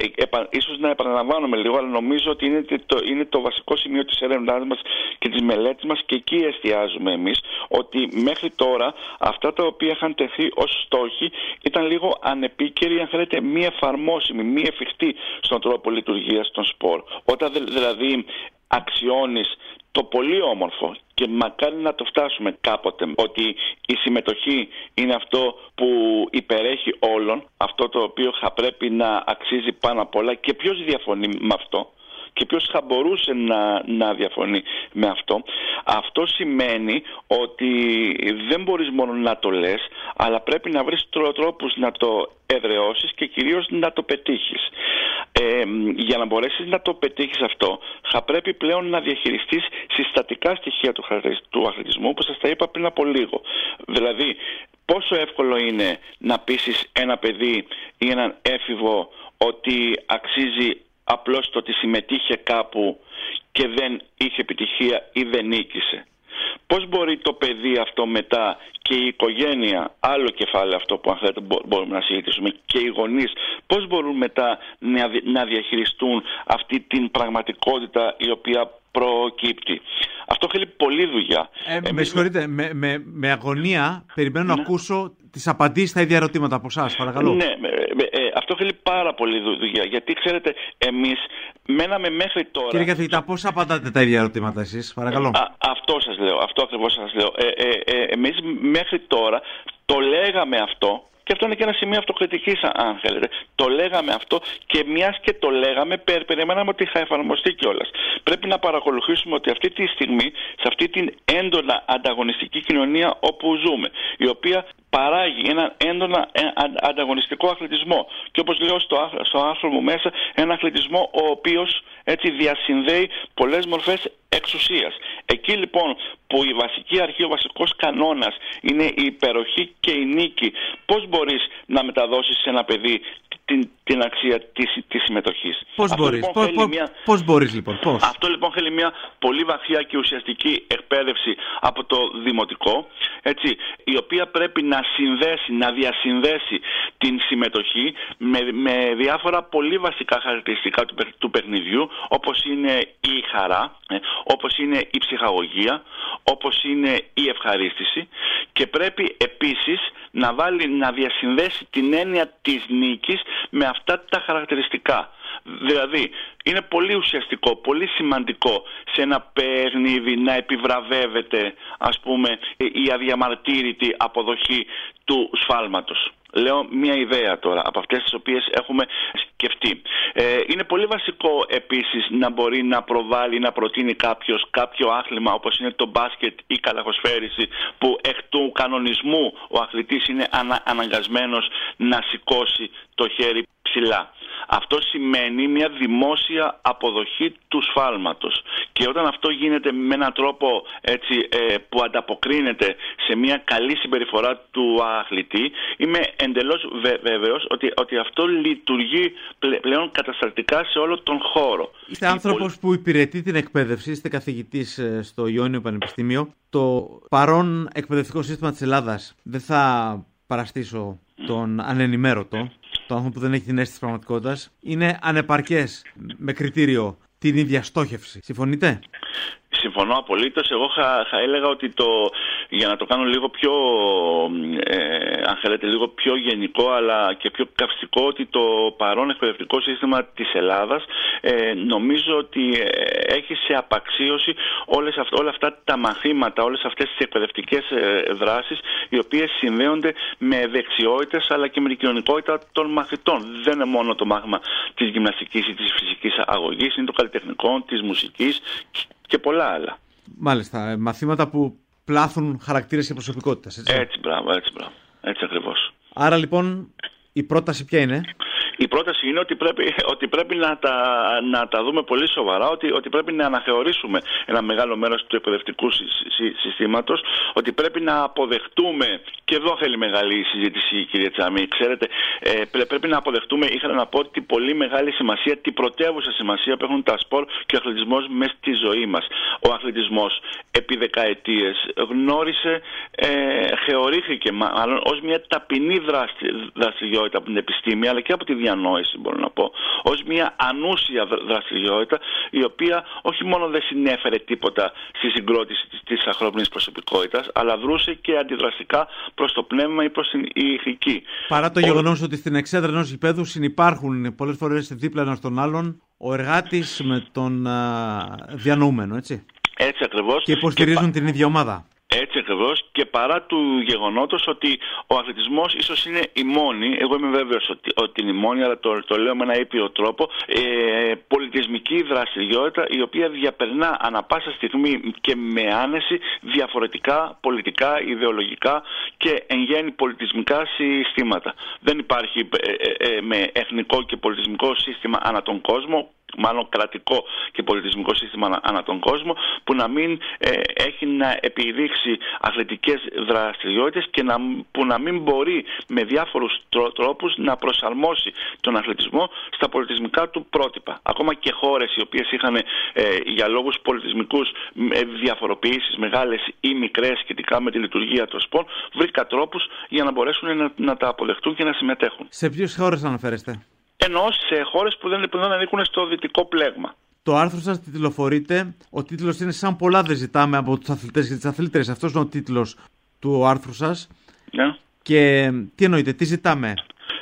ίσως να επαναλαμβάνομαι λίγο, αλλά νομίζω ότι είναι το βασικό σημείο της έρευνάς μας και της μελέτης μας και εκεί εστιάζουμε εμείς, ότι μέχρι τώρα αυτά τα οποία είχαν τεθεί ως στόχοι ήταν λίγο ανεπίκαιροι, αν θέλετε, μη εφαρμόσιμοι, μη εφικτοί στον τρόπο λειτουργίας των σπορ. Όταν δηλαδή αξιώνεις το πολύ όμορφο και μακάρι να το φτάσουμε κάποτε, ότι η συμμετοχή είναι αυτό που υπερέχει όλων, αυτό το οποίο θα πρέπει να αξίζει πάνω απ' όλα, και ποιος διαφωνεί με αυτό και ποιος θα μπορούσε να διαφωνεί με αυτό. Αυτό σημαίνει ότι δεν μπορείς μόνο να το λες, αλλά πρέπει να βρεις τρόπους να το εδραιώσεις και κυρίως να το πετύχεις. Για να μπορέσεις να το πετύχεις αυτό, θα πρέπει πλέον να διαχειριστείς συστατικά στοιχεία του αθλητισμού που σας τα είπα πριν από λίγο. Δηλαδή, πόσο εύκολο είναι να πείσεις ένα παιδί ή έναν έφηβο ότι αξίζει απλώς το ότι συμμετείχε κάπου και δεν είχε επιτυχία ή δεν νίκησε. πώς μπορεί το παιδί αυτό μετά και η οικογένεια, άλλο κεφάλαιο αυτό που αν θέλετε μπορούμε να συζητήσουμε, και οι γονείς, πώς μπορούν μετά να διαχειριστούν αυτή την πραγματικότητα η οποία προκύπτει. Αυτό θέλει πολλή δουλειά. Με συγχωρείτε, με αγωνία περιμένω να ακούσω τις απαντήσεις στα ίδια ερωτήματα από εσάς, παρακαλώ. Ναι, αυτό θέλει πάρα πολλή δουλειά. Γιατί ξέρετε, εμείς μέναμε μέχρι τώρα. Κύριε καθηγητά, πώς απαντάτε τα ίδια ερωτήματα εσείς, παρακαλώ. Αυτό σας λέω, αυτό ακριβώς σας λέω. Εμείς μέχρι τώρα το λέγαμε αυτό. Και αυτό είναι και ένα σημείο αυτοκριτικής, αν θέλετε. Το λέγαμε αυτό και μιας και το λέγαμε, περιμέναμε ότι θα εφαρμοστεί κιόλας. Πρέπει να παρακολουθήσουμε ότι αυτή τη στιγμή, σε αυτή την έντονα ανταγωνιστική κοινωνία όπου ζούμε, η οποία παράγει έναν έντονα ανταγωνιστικό αθλητισμό. Και όπως λέω στο άρθρο μου μέσα, ένα αθλητισμό ο οποίος έτσι διασυνδέει πολλές μορφές εξουσίας. Εκεί λοιπόν που η βασική αρχή, ο βασικός κανόνας είναι η υπεροχή και η νίκη, πώς μπορείς να μεταδώσεις σε ένα παιδί την αξία της συμμετοχής? Πώς μπορείς, πώς μπορείς λοιπόν, πώς? Αυτό λοιπόν θέλει μια πολύ βαθιά και ουσιαστική εκπαίδευση από το δημοτικό, έτσι, η οποία πρέπει να συνδέσει, να διασυνδέσει την συμμετοχή με διάφορα πολύ βασικά χαρακτηριστικά του παιχνιδιού, όπως είναι η χαρά, όπως είναι η ψυχαγωγία, όπως είναι η ευχαρίστηση, και πρέπει επίσης να διασυνδέσει την έννοια της νίκης με αυτά τα χαρακτηριστικά. Δηλαδή, είναι πολύ ουσιαστικό, πολύ σημαντικό σε ένα παιχνίδι να επιβραβεύεται, ας πούμε, η αδιαμαρτύρητη αποδοχή του σφάλματος. Λέω μια ιδέα τώρα από αυτές τις οποίες έχουμε σκεφτεί. Είναι πολύ βασικό επίσης να μπορεί να προβάλλει, να προτείνει κάποιος κάποιο άθλημα όπως είναι το μπάσκετ ή η καλαθοσφαίριση, που εκ του κανονισμού ο αθλητής είναι αναγκασμένος να σηκώσει το χέρι ψηλά. Αυτό σημαίνει μια δημόσια αποδοχή του σφάλματος. Και όταν αυτό γίνεται με έναν τρόπο έτσι, που ανταποκρίνεται σε μια καλή συμπεριφορά του αθλητή, είμαι εντελώς βέβαιος ότι αυτό λειτουργεί πλέον κατασταλτικά σε όλο τον χώρο. Είστε άνθρωπος που υπηρετεί την εκπαίδευση, είστε καθηγητής στο Ιόνιο Πανεπιστήμιο. Το παρόν εκπαιδευτικό σύστημα της Ελλάδας, δεν θα παραστήσω τον ανενημέρωτο, το άνθρωπο που δεν έχει την αίσθηση της πραγματικότητας, είναι ανεπαρκές με κριτήριο την ίδια στόχευση. Συμφωνείτε? Συμφωνώ απολύτως. Εγώ θα έλεγα ότι για να το κάνω λίγο πιο, αν θέλετε, λίγο πιο γενικό αλλά και πιο καυστικό, ότι το παρόν εκπαιδευτικό σύστημα της Ελλάδας νομίζω ότι έχει σε απαξίωση όλα αυτά τα μαθήματα, όλες αυτές τις εκπαιδευτικές δράσεις, οι οποίες συνδέονται με δεξιότητες αλλά και με την κοινωνικότητα των μαθητών. Δεν είναι μόνο το μάθημα της γυμναστικής ή της φυσικής αγωγής, είναι το καλλιτεχνικό, της μουσικής και πολλά άλλα. Μάλιστα, μαθήματα που πλάθουν χαρακτήρες και προσωπικότητας, έτσι. Έτσι, μπράβο, έτσι ακριβώς. Άρα λοιπόν η πρόταση ποια είναι? Η πρόταση είναι ότι πρέπει να τα δούμε πολύ σοβαρά, ότι πρέπει να αναθεωρήσουμε ένα μεγάλο μέρος του εκπαιδευτικού συστήματος, ότι πρέπει να αποδεχτούμε, και εδώ θέλει μεγάλη συζήτηση, κύριε Τσάμι, ξέρετε, πρέπει να αποδεχτούμε, ήθελα να πω, την πολύ μεγάλη σημασία, την πρωτεύουσα σημασία που έχουν τα σπορ και ο αθλητισμός μέσα στη ζωή μας. Ο αθλητισμός επί δεκαετίες γνώρισε, θεωρήθηκε μάλλον ως μια ταπεινή δραστηριότητα από την επιστήμη, αλλά και από τη διανόηση, μπορώ να πω, ως μια ανούσια δραστηριότητα, η οποία όχι μόνο δεν συνέφερε τίποτα στη συγκρότηση της ανθρώπινης προσωπικότητας, αλλά δρούσε και αντιδραστικά προς το πνεύμα ή προς την ηθική. Παρά το γεγονός ότι στην εξέδρα ενός γηπέδου συνυπάρχουν πολλές φορές δίπλα ένας τον άλλον ο εργάτης με τον διανοούμενο, έτσι. Έτσι ακριβώς. Και υποστηρίζουν την ίδια ομάδα. Έτσι ακριβώς, και παρά του γεγονότος ότι ο αθλητισμός ίσως είναι η μόνη, εγώ είμαι βέβαιος ότι είναι η μόνη, αλλά το λέω με ένα ήπιο τρόπο, πολιτισμική δραστηριότητα η οποία διαπερνά ανα πάσα στιγμή και με άνεση διαφορετικά πολιτικά, ιδεολογικά και εν γέννη πολιτισμικά συστήματα. Δεν υπάρχει με εθνικό και πολιτισμικό σύστημα ανά τον κόσμο μάλλον κρατικό και πολιτισμικό σύστημα ανά τον κόσμο, που να μην έχει να επιδείξει αθλητικές δραστηριότητες και που να μην μπορεί με διάφορους τρόπους να προσαρμόσει τον αθλητισμό στα πολιτισμικά του πρότυπα. Ακόμα και χώρες οι οποίες είχαν για λόγους πολιτισμικούς διαφοροποιήσεις μεγάλες ή μικρές σχετικά με τη λειτουργία των σπορ, βρήκαν τρόπους για να μπορέσουν να τα αποδεχτούν και να συμμετέχουν. Σε ποιες χώρες αναφέρεστε? Ενώ σε χώρες που δεν ανήκουν στο δυτικό πλέγμα. Το άρθρο σας τιτλοφορείται, ο τίτλος είναι «Σαν πολλά δεν ζητάμε από τους αθλητές και τις αθλήτριες». Αυτός είναι ο τίτλος του άρθρου σας. Yeah. Και τι εννοείτε, τι ζητάμε?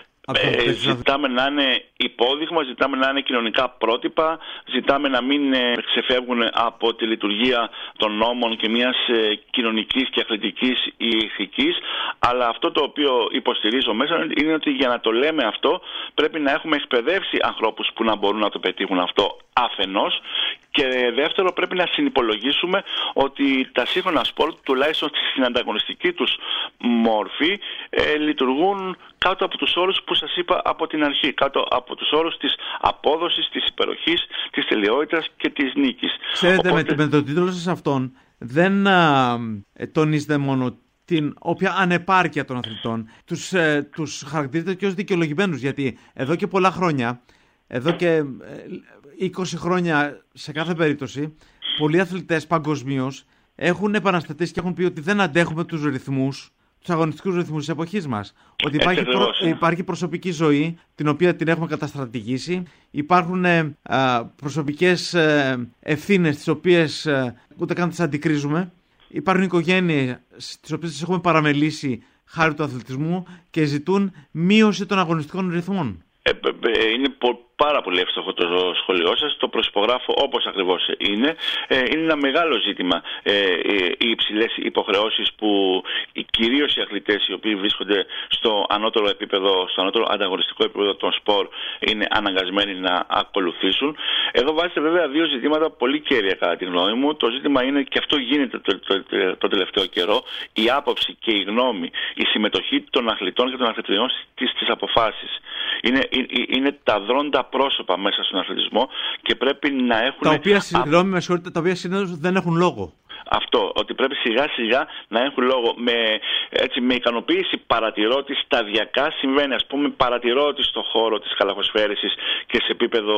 Ζητάμε να είναι υπόδειγμα, ζητάμε να είναι κοινωνικά πρότυπα, ζητάμε να μην ξεφεύγουν από τη λειτουργία των νόμων και μιας κοινωνικής και αθλητικής ηθικής. Αλλά αυτό το οποίο υποστηρίζω μέσα είναι ότι για να το λέμε αυτό πρέπει να έχουμε εκπαιδεύσει ανθρώπους που να μπορούν να το πετύχουν αυτό αφενός, και δεύτερο πρέπει να συνυπολογίσουμε ότι τα σύγχρονα σπορ, τουλάχιστον στην ανταγωνιστική τους μόρφη, λειτουργούν κάτω από τους όρους που σας είπα από την αρχή, κάτω από τους όρους της απόδοσης, της υπεροχής, της τελειότητας και της νίκης. Ξέρετε, με τον τίτλο σας αυτόν δεν τονίζετε μόνο την όποια ανεπάρκεια των αθλητών, τους χαρακτηρίζετε και ως δικαιολογημένους, γιατί εδώ και πολλά χρόνια, εδώ και 20 χρόνια σε κάθε περίπτωση, πολλοί αθλητές παγκοσμίως έχουν επαναστατήσει και έχουν πει ότι δεν αντέχουμε τους ρυθμούς, τους αγωνιστικούς ρυθμούς της εποχής μας. Ότι υπάρχει προσωπική ζωή, την οποία την έχουμε καταστρατηγήσει. Υπάρχουν προσωπικές ευθύνες, τις οποίες ούτε καν τις αντικρίζουμε. Υπάρχουν οικογένειες, τις οποίες τις έχουμε παραμελήσει χάρη του αθλητισμού και ζητούν μείωση των αγωνιστικών ρυθμών. Είναι πάρα πολύ εύστοχο το σχολείο σας, το προσυπογράφω όπως ακριβώς είναι. Είναι ένα μεγάλο ζήτημα οι υψηλές υποχρεώσεις που κυρίως οι αθλητές οι οποίοι βρίσκονται στο ανώτερο επίπεδο, στο ανώτερο ανταγωνιστικό επίπεδο των σπορ είναι αναγκασμένοι να ακολουθήσουν. Εδώ βάζετε βέβαια δύο ζητήματα πολύ κέρια κατά τη γνώμη μου. Το ζήτημα είναι, και αυτό γίνεται το τελευταίο καιρό, η άποψη και η γνώμη, η συμμετοχή των αθλητών και των αθλητριών στις αποφάσεις. Είναι τα δρόντα πρόσωπα μέσα στον αθλητισμό και πρέπει να έχουν... Τα οποία συνήθως δεν έχουν λόγο. Αυτό, ότι πρέπει σιγά σιγά να έχουν λόγο. Με ικανοποίηση παρατηρώ ότι σταδιακά συμβαίνει. Ας πούμε, παρατηρώ ότι στον χώρο της καλαθοσφαίρισης και σε επίπεδο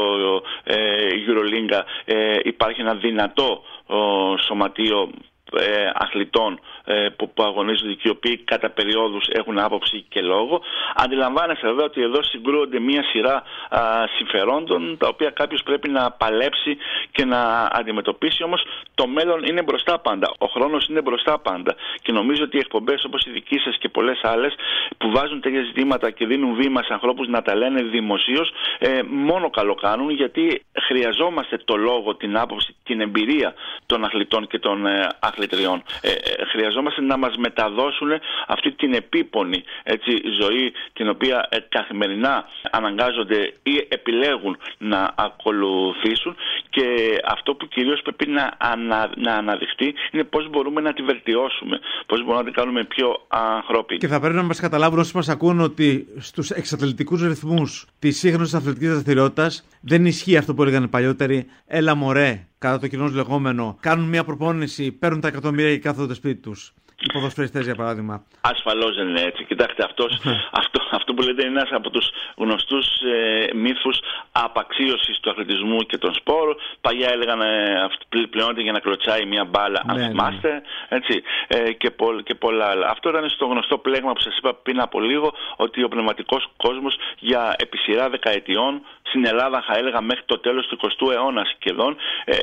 EuroLeague υπάρχει ένα δυνατό σωματείο αθλητών που αγωνίζονται και οι οποίοι κατά περιόδους έχουν άποψη και λόγο. Αντιλαμβάνεστε βέβαια ότι εδώ συγκρούονται μια σειρά συμφερόντων, τα οποία κάποιος πρέπει να παλέψει και να αντιμετωπίσει. Όμως το μέλλον είναι μπροστά πάντα, ο χρόνος είναι μπροστά πάντα, και νομίζω ότι οι εκπομπές όπως η δική σας και πολλές άλλες που βάζουν τέτοια ζητήματα και δίνουν βήμα σε ανθρώπους να τα λένε δημοσίως, μόνο καλό κάνουν, γιατί χρειαζόμαστε το λόγο, την άποψη, την εμπειρία των αθλητών και των αθλητριών. Χρειαζόμαστε να μας μεταδώσουν αυτή την επίπονη ζωή, την οποία καθημερινά αναγκάζονται ή επιλέγουν να ακολουθήσουν, και αυτό που κυρίως πρέπει να αναδειχτεί είναι πώς μπορούμε να τη βελτιώσουμε, πώς μπορούμε να την κάνουμε πιο ανθρώπινη. Και θα πρέπει να μας καταλάβουν όσοι μας ακούν ότι στους εξαθλητικούς ρυθμούς της σύγχρονης αθλητικής δραστηριότητας δεν ισχύει αυτό που έλεγαν οι παλιότεροι. Έλα μωρέ, κατά το κοινό λεγόμενο, κάνουν μια προπόνηση, παίρνουν τα εκατομμύρια και κάθονται σπίτι τους. Οι ποδοσφαιριστές, για παράδειγμα. Ασφαλώς δεν είναι έτσι. Κοιτάξτε, αυτό που λέτε είναι ένας από τους γνωστούς μύθους απαξίωσης του αθλητισμού και των σπόρων. Παλιά έλεγαν πληρώνεται για να κλωτσάει μια μπάλα, αν θυμάστε. Έτσι, και πολλά άλλα. Αυτό ήταν στο γνωστό πλέγμα που σας είπα πριν από λίγο, ότι ο πνευματικός κόσμος για επί σειρά δεκαετιών, στην Ελλάδα θα έλεγα μέχρι το τέλος του 20ου αιώνα σχεδόν,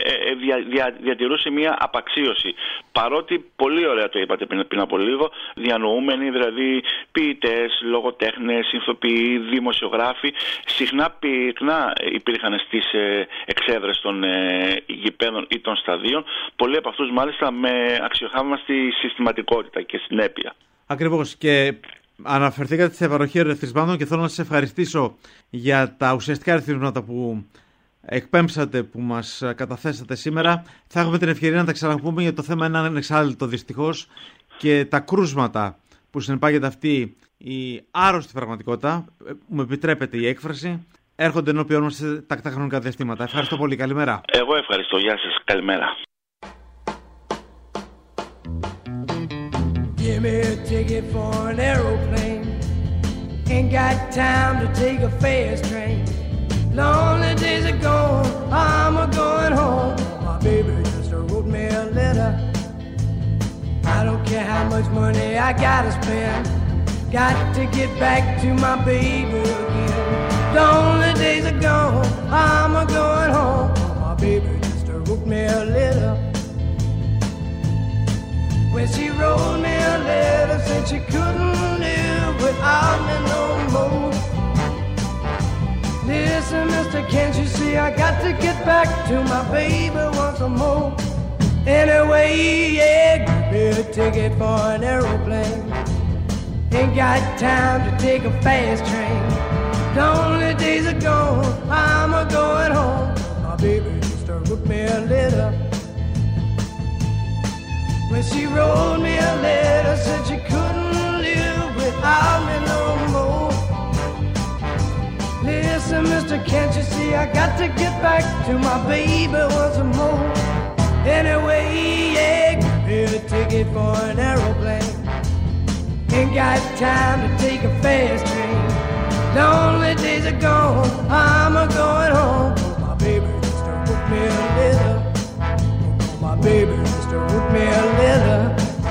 διατηρούσε μια απαξίωση. Παρότι, πολύ ωραία το είπατε πριν από λίγο, διανοούμενοι, δηλαδή ποιητές, λογοτέχνες, ηθοποιοί, δημοσιογράφοι, συχνά πυκνά υπήρχαν στις εξέδρες των γηπέδων ή των σταδίων, πολλοί από αυτούς μάλιστα με αξιοχάμαστη συστηματικότητα και συνέπεια. Ακριβώς, και αναφερθήκατε σε παροχή ρεθισμάτων και θέλω να σας ευχαριστήσω για τα ουσιαστικά ρεθίσματα που εκπέμψατε, που μας καταθέσατε σήμερα. Θα έχουμε την ευκαιρία να τα ξαναπούμε, γιατί το θέμα είναι ανεξάρτητο δυστυχώς, και τα κρούσματα που συνεπάγεται αυτή η άρρωστη πραγματικότητα, μου επιτρέπετε η έκφραση, έρχονται ενώπιον μας σε τακτά χρονικά διαστήματα. Ευχαριστώ πολύ. Καλημέρα. Εγώ ευχαριστώ. Γεια σας. Καλημέρα. Give me a ticket for an aeroplane. Ain't got time to take a fast train. Lonely days are gone, I'm a-going home. My baby just wrote me a letter. I don't care how much money I gotta spend. Got to get back to my baby again. Lonely days are gone, I'm a-going home. My baby just wrote me a letter. When she wrote me a letter, said she couldn't live without me no more. Listen, mister, can't you see I got to get back to my baby once more. Anyway, yeah, give me a ticket for an aeroplane. Ain't got time to take a fast train. Lonely days are gone, I'm a-going home. My baby just wrote me a letter. When she wrote me a letter, said she couldn't live without me no more. Listen, mister, can't you see I got to get back to my baby once more. Anyway, yeah, give me a ticket for an aeroplane. Ain't got time to take a fast train. Lonely days are gone, I'm a-going home. My baby just wrote me a letter. My baby just wrote me a letter.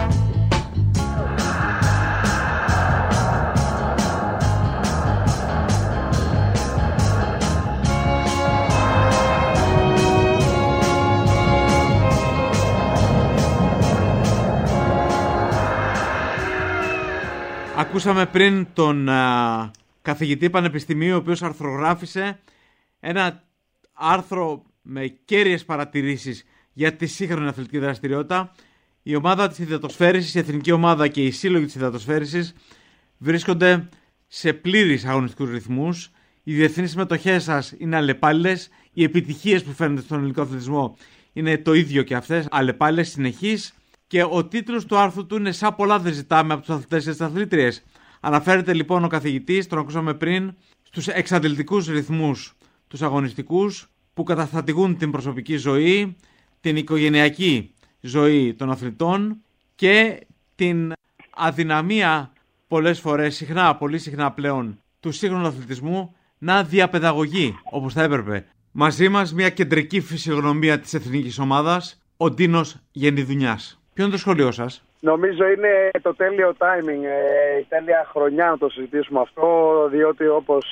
Ακούσαμε πριν τον καθηγητή πανεπιστημίου, ο οποίος αρθρογράφησε ένα άρθρο με κέρυες παρατηρήσεις για τη σύγχρονη αθλητική δραστηριότητα. Η ομάδα της υδατοσφαίρησης, η εθνική ομάδα και οι σύλλογοι της υδατοσφαίρησης βρίσκονται σε πλήρεις αγωνιστικούς ρυθμούς. Οι διεθνείς συμμετοχές σας είναι αλλεπάλληλες. Οι επιτυχίες που φαίνονται στον ελληνικό αθλητισμό είναι το ίδιο και αυτές, αλλεπάλληλες, συνεχείς. Και ο τίτλος του άρθρου του είναι «Σαν πολλά δεν ζητάμε από τους αθλητές και τις αθλήτριες». Αναφέρεται λοιπόν ο καθηγητής, τον ακούσαμε πριν, στους εξαντλητικούς ρυθμούς τους αγωνιστικούς που καταστατηγούν την προσωπική ζωή, την οικογενειακή ζωή των αθλητών και την αδυναμία πολλές φορές, πολύ συχνά πλέον, του σύγχρονου αθλητισμού να διαπαιδαγωγεί όπως θα έπρεπε. Μαζί μας μια κεντρική φυσιογνωμία της εθνικής ομάδας, ο Ντίνος Γεννηδουνιάς. Ποιο είναι το σχόλιο σας? Νομίζω είναι το τέλειο timing, η τέλεια χρονιά να το συζητήσουμε αυτό, διότι όπως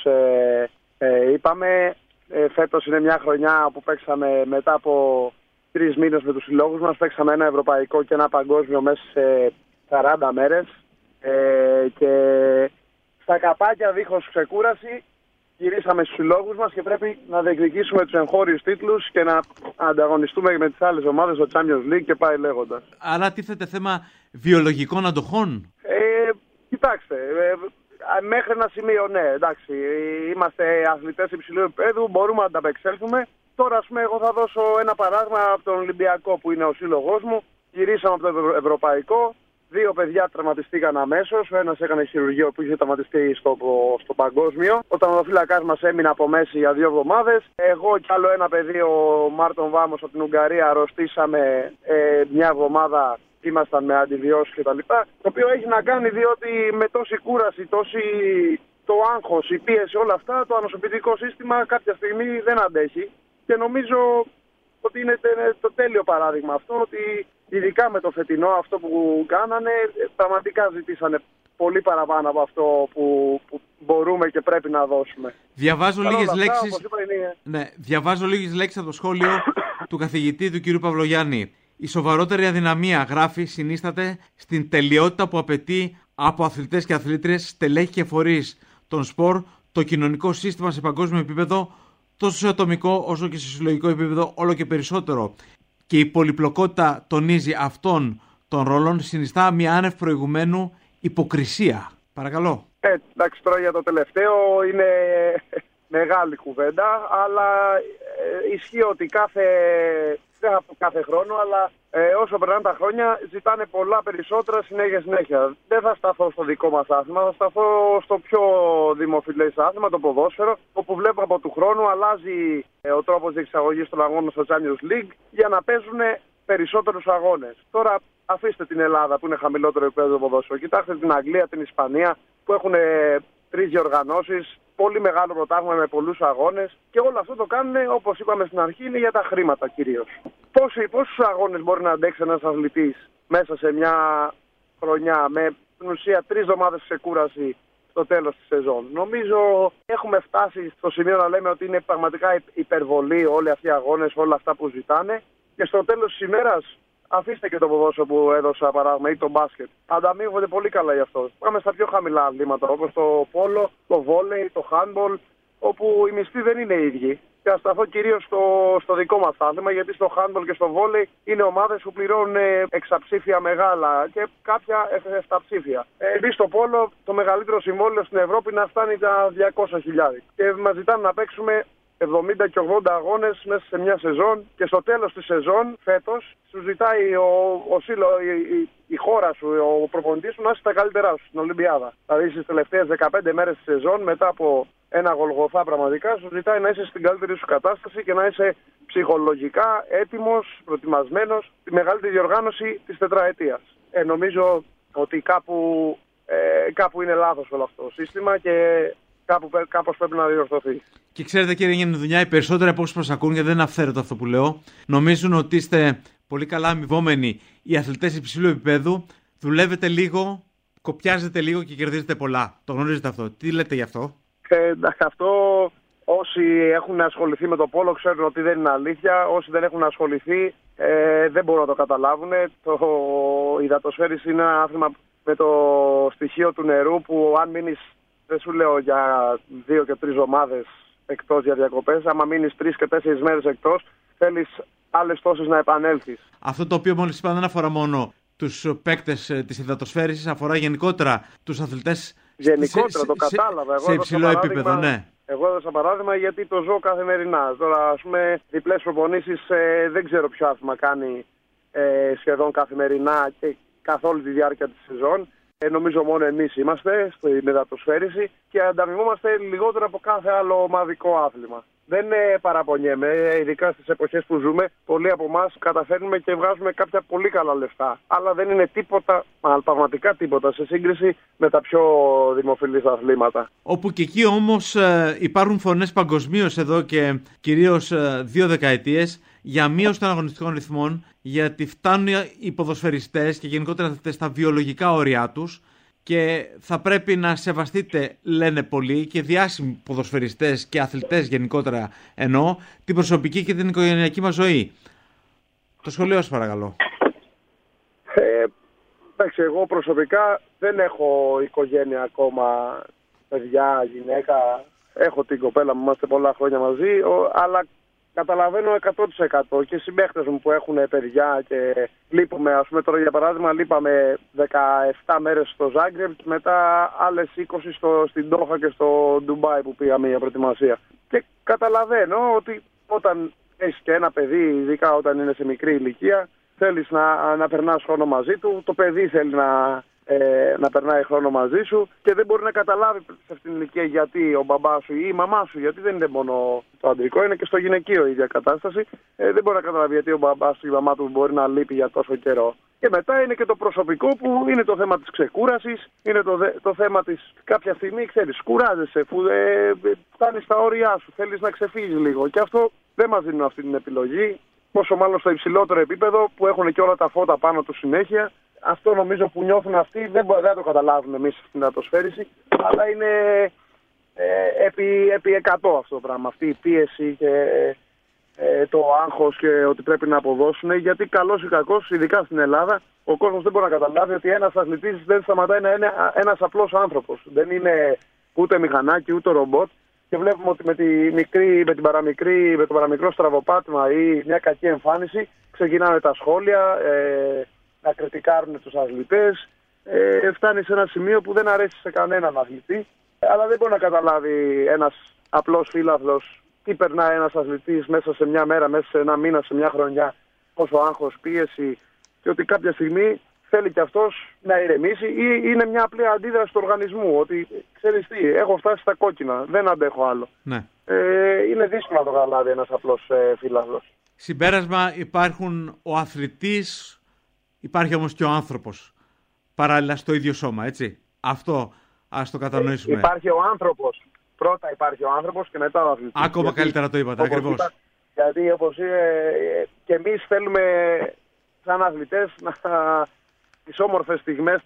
είπαμε, φέτος είναι μια χρονιά που παίξαμε μετά από 3 μήνες με τους συλλόγους μας, παίξαμε ένα ευρωπαϊκό και ένα παγκόσμιο μέσα σε 40 μέρες και στα καπάκια δίχως ξεκούραση γυρίσαμε στους συλλόγους μας και πρέπει να διεκδικήσουμε τους εγχώριους τίτλους και να ανταγωνιστούμε με τις άλλες ομάδες στο Champions League και πάει λέγοντας. Άρα τίθεται θέμα βιολογικών αντοχών? Κοιτάξτε, μέχρι ένα σημείο ναι, εντάξει, είμαστε αθλητές υψηλού επίπεδου, μπορούμε να ανταπεξέλθουμε. Τώρα, ας πούμε, εγώ θα δώσω ένα παράδειγμα από τον Ολυμπιακό που είναι ο σύλλογός μου. Γυρίσαμε από το ευρωπαϊκό. 2 παιδιά τραυματιστήκαν αμέσως. Ο ένας έκανε χειρουργείο που είχε τραυματιστεί στο παγκόσμιο. Ο τερματοφύλακας μας έμεινε από μέση για 2 εβδομάδες. Εγώ κι άλλο ένα παιδί, ο Μάρτον Βάμος από την Ουγγαρία, αρρωστήσαμε μια εβδομάδα. Ήμασταν με αντιβιώσεις κτλ. Το οποίο έχει να κάνει διότι με τόση κούραση, το άγχος, η πίεση, όλα αυτά, το ανοσοποιητικό σύστημα κάποια στιγμή δεν αντέχει. Και νομίζω ότι είναι το τέλειο παράδειγμα αυτό, ότι ειδικά με το φετινό αυτό που κάνανε, πραγματικά ζητήσανε πολύ παραπάνω από αυτό που μπορούμε και πρέπει να δώσουμε. Διαβάζω λίγες λέξεις από το σχόλιο του καθηγητή του κ. Παυλογιάννη. Η σοβαρότερη αδυναμία, γράφει, συνίσταται στην τελειότητα που απαιτεί από αθλητές και αθλήτριες, στελέχη και φορείς των σπορ, το κοινωνικό σύστημα σε παγκόσμιο επίπεδο, τόσο σε ατομικό όσο και σε συλλογικό επίπεδο, όλο και περισσότερο. Και η πολυπλοκότητα τονίζει αυτών των ρόλων, συνιστά μια άνευ προηγουμένου υποκρισία. Παρακαλώ. Εντάξει, τώρα για το τελευταίο είναι μεγάλη κουβέντα, αλλά ισχύει ότι κάθε δεν θα πω κάθε χρόνο, αλλά όσο περνάνε τα χρόνια ζητάνε πολλά περισσότερα συνέχεια. Δεν θα σταθώ στο δικό μας άθλημα, θα σταθώ στο πιο δημοφιλές άθλημα, το ποδόσφαιρο, όπου βλέπω από του χρόνου αλλάζει ο τρόπος διεξαγωγής των αγώνων στο Champions League για να παίζουν περισσότερους αγώνες. Τώρα αφήστε την Ελλάδα που είναι χαμηλότερο επίπεδο ποδόσφαιρο. Κοιτάξτε την Αγγλία, την Ισπανία που έχουν 3 διοργανώσεις, πολύ μεγάλο πρωτάθλημα με πολλούς αγώνες και όλο αυτό το κάνουν, όπως είπαμε στην αρχή, είναι για τα χρήματα κυρίως. Πόσους αγώνες μπορεί να αντέξει ένας αθλητής μέσα σε μια χρονιά με στην ουσία 3 εβδομάδες ξεκούραση στο τέλος της σεζόν? Νομίζω έχουμε φτάσει στο σημείο να λέμε ότι είναι πραγματικά υπερβολή όλοι αυτοί οι αγώνες, όλα αυτά που ζητάνε και στο τέλος της ημέρας. Αφήστε και το ποδόσφαιρο που έδωσα παράδειγμα ή το μπάσκετ. Ανταμείβονται πολύ καλά γι' αυτό. Πάμε στα πιο χαμηλά αθλήματα όπως το πόλο, το βόλεϊ, το handball, όπου οι μισθοί δεν είναι ίδιοι. Και θα σταθώ κυρίως στο δικό μας άθλημα, γιατί στο handball και στο βόλεϊ είναι ομάδες που πληρώνουν εξαψήφια μεγάλα και κάποια εφταψήφια. Εμείς στο πόλο το μεγαλύτερο συμβόλαιο στην Ευρώπη να φτάνει τα 200.000. Και μας ζητάνε να παίξουμε 70 και 80 αγώνες μέσα σε μια σεζόν και στο τέλος της σεζόν φέτος σου ζητάει η χώρα σου, ο προπονητής σου να είσαι τα καλύτερά σου στην Ολυμπιάδα. Δηλαδή στις τελευταίες 15 μέρες της σεζόν μετά από ένα γολγοθά πραγματικά σου ζητάει να είσαι στην καλύτερη σου κατάσταση και να είσαι ψυχολογικά έτοιμος, προετοιμασμένος τη μεγαλύτερη διοργάνωση της τετραετίας. Νομίζω ότι κάπου είναι λάθος όλο αυτό το σύστημα και κάπως πρέπει να διορθωθεί. Και ξέρετε κύριε Γεννηδουνιά, οι περισσότεροι από όσους μας ακούν, γιατί δεν είναι αυθαίρετο αυτό που λέω, νομίζουν ότι είστε πολύ καλά αμοιβόμενοι οι αθλητές υψηλού επίπεδου, δουλεύετε λίγο, κοπιάζετε λίγο και κερδίζετε πολλά. Το γνωρίζετε αυτό? Τι λέτε γι' αυτό? Αυτό όσοι έχουν ασχοληθεί με το πόλο ξέρουν ότι δεν είναι αλήθεια. Όσοι δεν έχουν ασχοληθεί δεν μπορούν να το καταλάβουν. Η υδατοσφαίριση είναι ένα άθλημα με το στοιχείο του νερού που αν μείνεις, δεν σου λέω για 2 και 3 εβδομάδες εκτός για διακοπές, άμα μείνεις 3 και 4 μέρες εκτός, θέλεις άλλες τόσες να επανέλθεις. Αυτό το οποίο μόλις είπα δεν αφορά μόνο τους παίκτες της υδατοσφαίρισης, αφορά γενικότερα τους αθλητές. Γενικότερα, το κατάλαβα. Σε υψηλό επίπεδο, ναι. Εγώ έδωσα παράδειγμα γιατί το ζω καθημερινά. Τώρα, ας πούμε, διπλές προπονήσεις δεν ξέρω ποιο άθλημα κάνει σχεδόν καθημερινά και καθ' όλη τη διάρκεια της σεζόν. Νομίζω μόνο εμείς είμαστε στην υδατοσφαίριση και ανταμοιβόμαστε λιγότερο από κάθε άλλο ομαδικό άθλημα. Δεν παραπονιέμαι, ειδικά στις εποχές που ζούμε, πολλοί από εμάς καταφέρνουμε και βγάζουμε κάποια πολύ καλά λεφτά. Αλλά δεν είναι τίποτα, πραγματικά τίποτα, σε σύγκριση με τα πιο δημοφιλείς αθλήματα. Όπου και εκεί όμως υπάρχουν φωνές παγκοσμίως εδώ και κυρίως 2 δεκαετίες για μείωση των αγωνιστικών ρυθμών, γιατί φτάνουν οι ποδοσφαιριστές και γενικότερα αθλητές στα βιολογικά όρια τους και θα πρέπει να σεβαστείτε, λένε πολλοί, και διάσημοι ποδοσφαιριστές και αθλητές γενικότερα εννοώ, την προσωπική και την οικογενειακή μας ζωή. Το σχολείο σας παρακαλώ. Εντάξει, εγώ προσωπικά δεν έχω οικογένεια ακόμα, παιδιά, γυναίκα. Έχω την κοπέλα μου, είμαστε πολλά χρόνια μαζί, αλλά καταλαβαίνω 100% και οι συμπαίχτες μου που έχουν παιδιά και λείπουμε, ας πούμε τώρα για παράδειγμα λείπαμε 17 μέρες στο Ζάγκρεπ και μετά άλλες 20 στην Ντόχα και στο Ντουμπάι που πήγαμε για προετοιμασία. Και καταλαβαίνω ότι όταν έχεις και ένα παιδί, ειδικά όταν είναι σε μικρή ηλικία, θέλεις να περνάς χρόνο μαζί του, το παιδί θέλει να περνάει χρόνο μαζί σου και δεν μπορεί να καταλάβει σε αυτήν την ηλικία γιατί ο μπαμπάς σου ή η μαμά σου, γιατί δεν είναι μόνο το αντρικό, είναι και στο γυναικείο η ίδια κατάσταση. Δεν μπορεί να καταλάβει γιατί ο μπαμπάς σου ή η μαμά του μπορεί να λείπει για τόσο καιρό. Και μετά είναι και το προσωπικό που είναι το θέμα της ξεκούρασης, είναι το θέμα της κάποια στιγμή, ξέρεις, κουράζεσαι, φτάνεις στα όρια σου, θέλεις να ξεφύγεις λίγο. Και αυτό δεν μας δίνουν αυτή την επιλογή, πόσο μάλλον στο υψηλότερο επίπεδο που έχουν και όλα τα φώτα πάνω του συνέχεια. Αυτό νομίζω που νιώθουν αυτοί δεν το καταλάβουν εμείς στην ατοσφαίριση, αλλά είναι επί 100 αυτό το πράγμα, αυτή η πίεση και το άγχος και ότι πρέπει να αποδώσουν, γιατί καλός ή κακός, ειδικά στην Ελλάδα, ο κόσμος δεν μπορεί να καταλάβει ότι ένας αθλητής δεν σταματάει να είναι ένας απλός άνθρωπος. Δεν είναι ούτε μηχανάκι ούτε ρομπότ και βλέπουμε ότι με το παραμικρό στραβοπάτημα ή μια κακή εμφάνιση ξεκινάνε τα σχόλια, να κριτικάρουν τους αθλητές, φτάνει σε ένα σημείο που δεν αρέσει σε κανέναν αθλητή, αλλά δεν μπορεί να καταλάβει ένας απλός φίλαθλος τι περνάει ένας αθλητής μέσα σε μια μέρα, μέσα σε ένα μήνα, σε μια χρονιά. πόσο άγχος, πίεση και ότι κάποια στιγμή θέλει και αυτός να ηρεμήσει ή είναι μια απλή αντίδραση του οργανισμού. Ότι ξέρεις τι, έχω φτάσει στα κόκκινα, δεν αντέχω άλλο. Ναι. Είναι δύσκολο να το καταλάβει ένας απλός φίλαθλος. Συμπέρασμα, υπάρχουν ο αθλητής, υπάρχει όμως και ο άνθρωπος. Παράλληλα στο ίδιο σώμα, έτσι. Αυτό ας το κατανοήσουμε. Υπάρχει ο άνθρωπος. Πρώτα υπάρχει ο άνθρωπος και μετά ο αθλητής. Ακόμα καλύτερα το είπατε, ακριβώς. Γιατί όπως και εμείς θέλουμε σαν αθλητές τις όμορφες στιγμές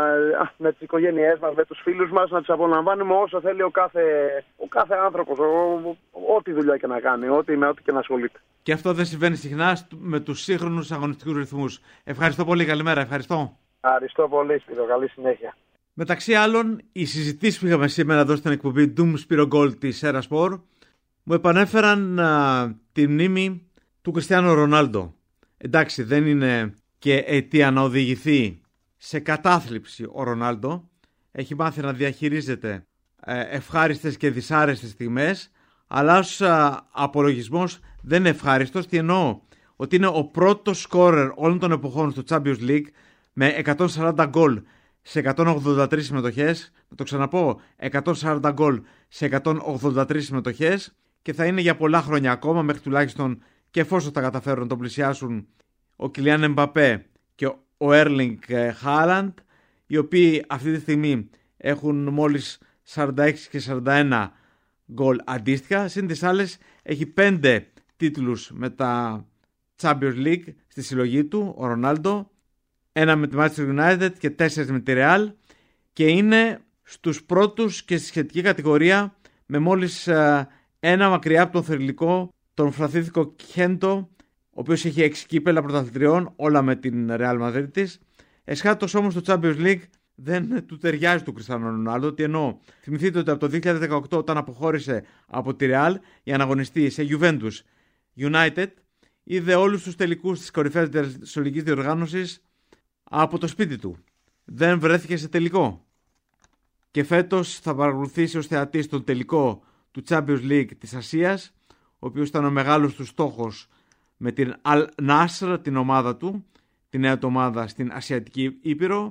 με τις οικογένειές μας, με τους φίλους μας, να τις απολαμβάνουμε όσο θέλει ο κάθε άνθρωπος, ό,τι δουλειά και να κάνει, με ό,τι και να ασχολείται. Και αυτό δεν συμβαίνει συχνά με τους σύγχρονους αγωνιστικούς ρυθμούς. Ευχαριστώ πολύ, καλημέρα, ευχαριστώ. Ευχαριστώ πολύ, Σπύρο, καλή συνέχεια. Μεταξύ άλλων, οι συζητήσεις που είχαμε σήμερα εδώ στην εκπομπή Doom Spiro Gold της Erasport μου επανέφεραν τη μνήμη του Κριστιάνο Ρονάλντο. Εντάξει, δεν είναι και αιτία να οδηγηθεί σε κατάθλιψη ο Ρονάλντο. Έχει μάθει να διαχειρίζεται ευχάριστες και δυσάρεστες στιγμές, αλλά ως απολογισμός δεν είναι ευχάριστος. Τι εννοώ? Ότι είναι ο πρώτος σκόρερ όλων των εποχών στο Champions League με 140 γκολ σε 183 συμμετοχές. Να το ξαναπώ, 140 γκολ σε 183 συμμετοχές, και θα είναι για πολλά χρόνια ακόμα, μέχρι τουλάχιστον, και εφόσον τα καταφέρουν να τον πλησιάσουν, ο Κιλιάν Εμπαπέ και ο Έρλινγκ Χάλαντ, οι οποίοι αυτή τη στιγμή έχουν μόλις 46 και 41 γκολ αντίστοιχα. Συν τις άλλες έχει 5 τίτλους με τα Champions League στη συλλογή του ο Ρονάλντο, 1 με τη Manchester United και 4 με τη Real, και είναι στους πρώτους και στη σχετική κατηγορία, με μόλις 1 μακριά από τον θρυλικό, τον Φρανσίσκο Κέντο, ο οποίος έχει 6 κύπελα πρωταθλητριών, όλα με την Real Madrid της. Εσχάτως όμως το Champions League δεν του ταιριάζει του Κριστιάνο Ρονάλντο. Τι εννοώ? Θυμηθείτε ότι από το 2018, όταν αποχώρησε από τη Real για να αγωνιστεί σε Juventus United, είδε όλους τους τελικούς της κορυφαίας τερσολικής διοργάνωσης από το σπίτι του. Δεν βρέθηκε σε τελικό. Και φέτος θα παρακολουθήσει ως θεατής τον τελικό του Champions League της Ασίας, ο οποίος ήταν ο μεγάλος του στόχος με την Al Nassr, την ομάδα του, τη νέα του ομάδα στην Ασιατική Ήπειρο.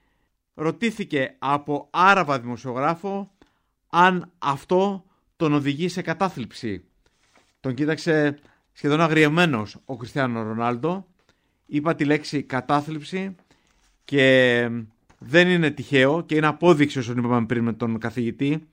Ρωτήθηκε από Άραβα δημοσιογράφο αν αυτό τον οδηγεί σε κατάθλιψη. Τον κοίταξε σχεδόν αγριεμένος ο Κριστιάνο Ρονάλντο. Είπα τη λέξη κατάθλιψη και δεν είναι τυχαίο, και είναι απόδειξη, όσον είπαμε πριν με τον καθηγητή,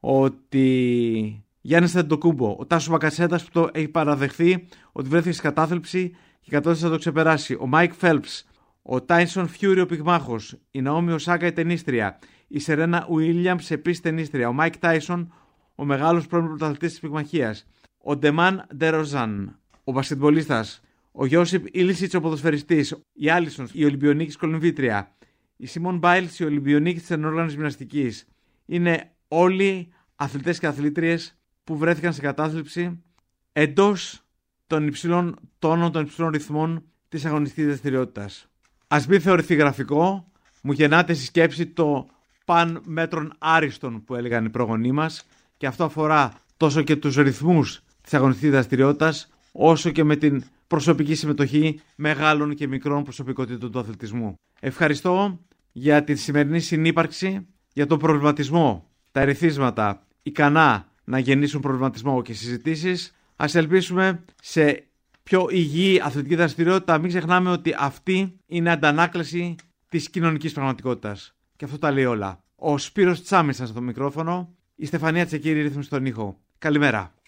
ότι Γιάννης Αντετοκούμπο, ο Τάσος Μπακασέτας, που το έχει παραδεχθεί ότι βρέθηκε σε κατάθλιψη και κατόρθωσε να το ξεπεράσει, ο Μάικ Φέλπς, ο Τάισον Φιούρι ο πυγμάχος, η Ναόμι Οσάκα η τενίστρια, η Σερένα Ουίλιαμς επίσης τενίστρια, ο Μάικ Τάισον, ο μεγάλος πρώην πρωταθλητής της πυγμαχίας, ο Ντεμάν Ντεροζάν, ο μπασκετμπολίστας, ο Γιώσιπ Ήλισιτς ο ποδοσφαιριστής, η Άλισον η Ολυμπιονίκης κολυμβήτρια, η Σίμον Μπάιλς η Ολυμπιονίκης της ενόργανης γυμναστικής. Είναι όλοι αθλητές και αθλήτριες που βρέθηκαν σε κατάθλιψη εντός των υψηλών τόνων, των υψηλών ρυθμών της αγωνιστικής δραστηριότητας. Ας μην θεωρηθεί γραφικό, μου γεννάται στη σκέψη το παν μέτρων άριστον που έλεγαν οι προγονείς μας, και αυτό αφορά τόσο και τους ρυθμούς της αγωνιστικής δραστηριότητας, όσο και με την προσωπική συμμετοχή μεγάλων και μικρών προσωπικότητων του αθλητισμού. Ευχαριστώ για τη σημερινή συνύπαρξη, για τον προβληματισμό, τα ερεθίσματα ικανά να γεννήσουν προβληματισμό και συζητήσεις. Ας ελπίσουμε σε πιο υγιή αθλητική δραστηριότητα. Μην ξεχνάμε ότι αυτή είναι αντανάκλαση της κοινωνικής πραγματικότητας. Και αυτό τα λέει όλα. Ο Σπύρος Τσάμις στο μικρόφωνο, η Στεφανία Τσεκύρη ρύθμιση στον ήχο. Καλημέρα.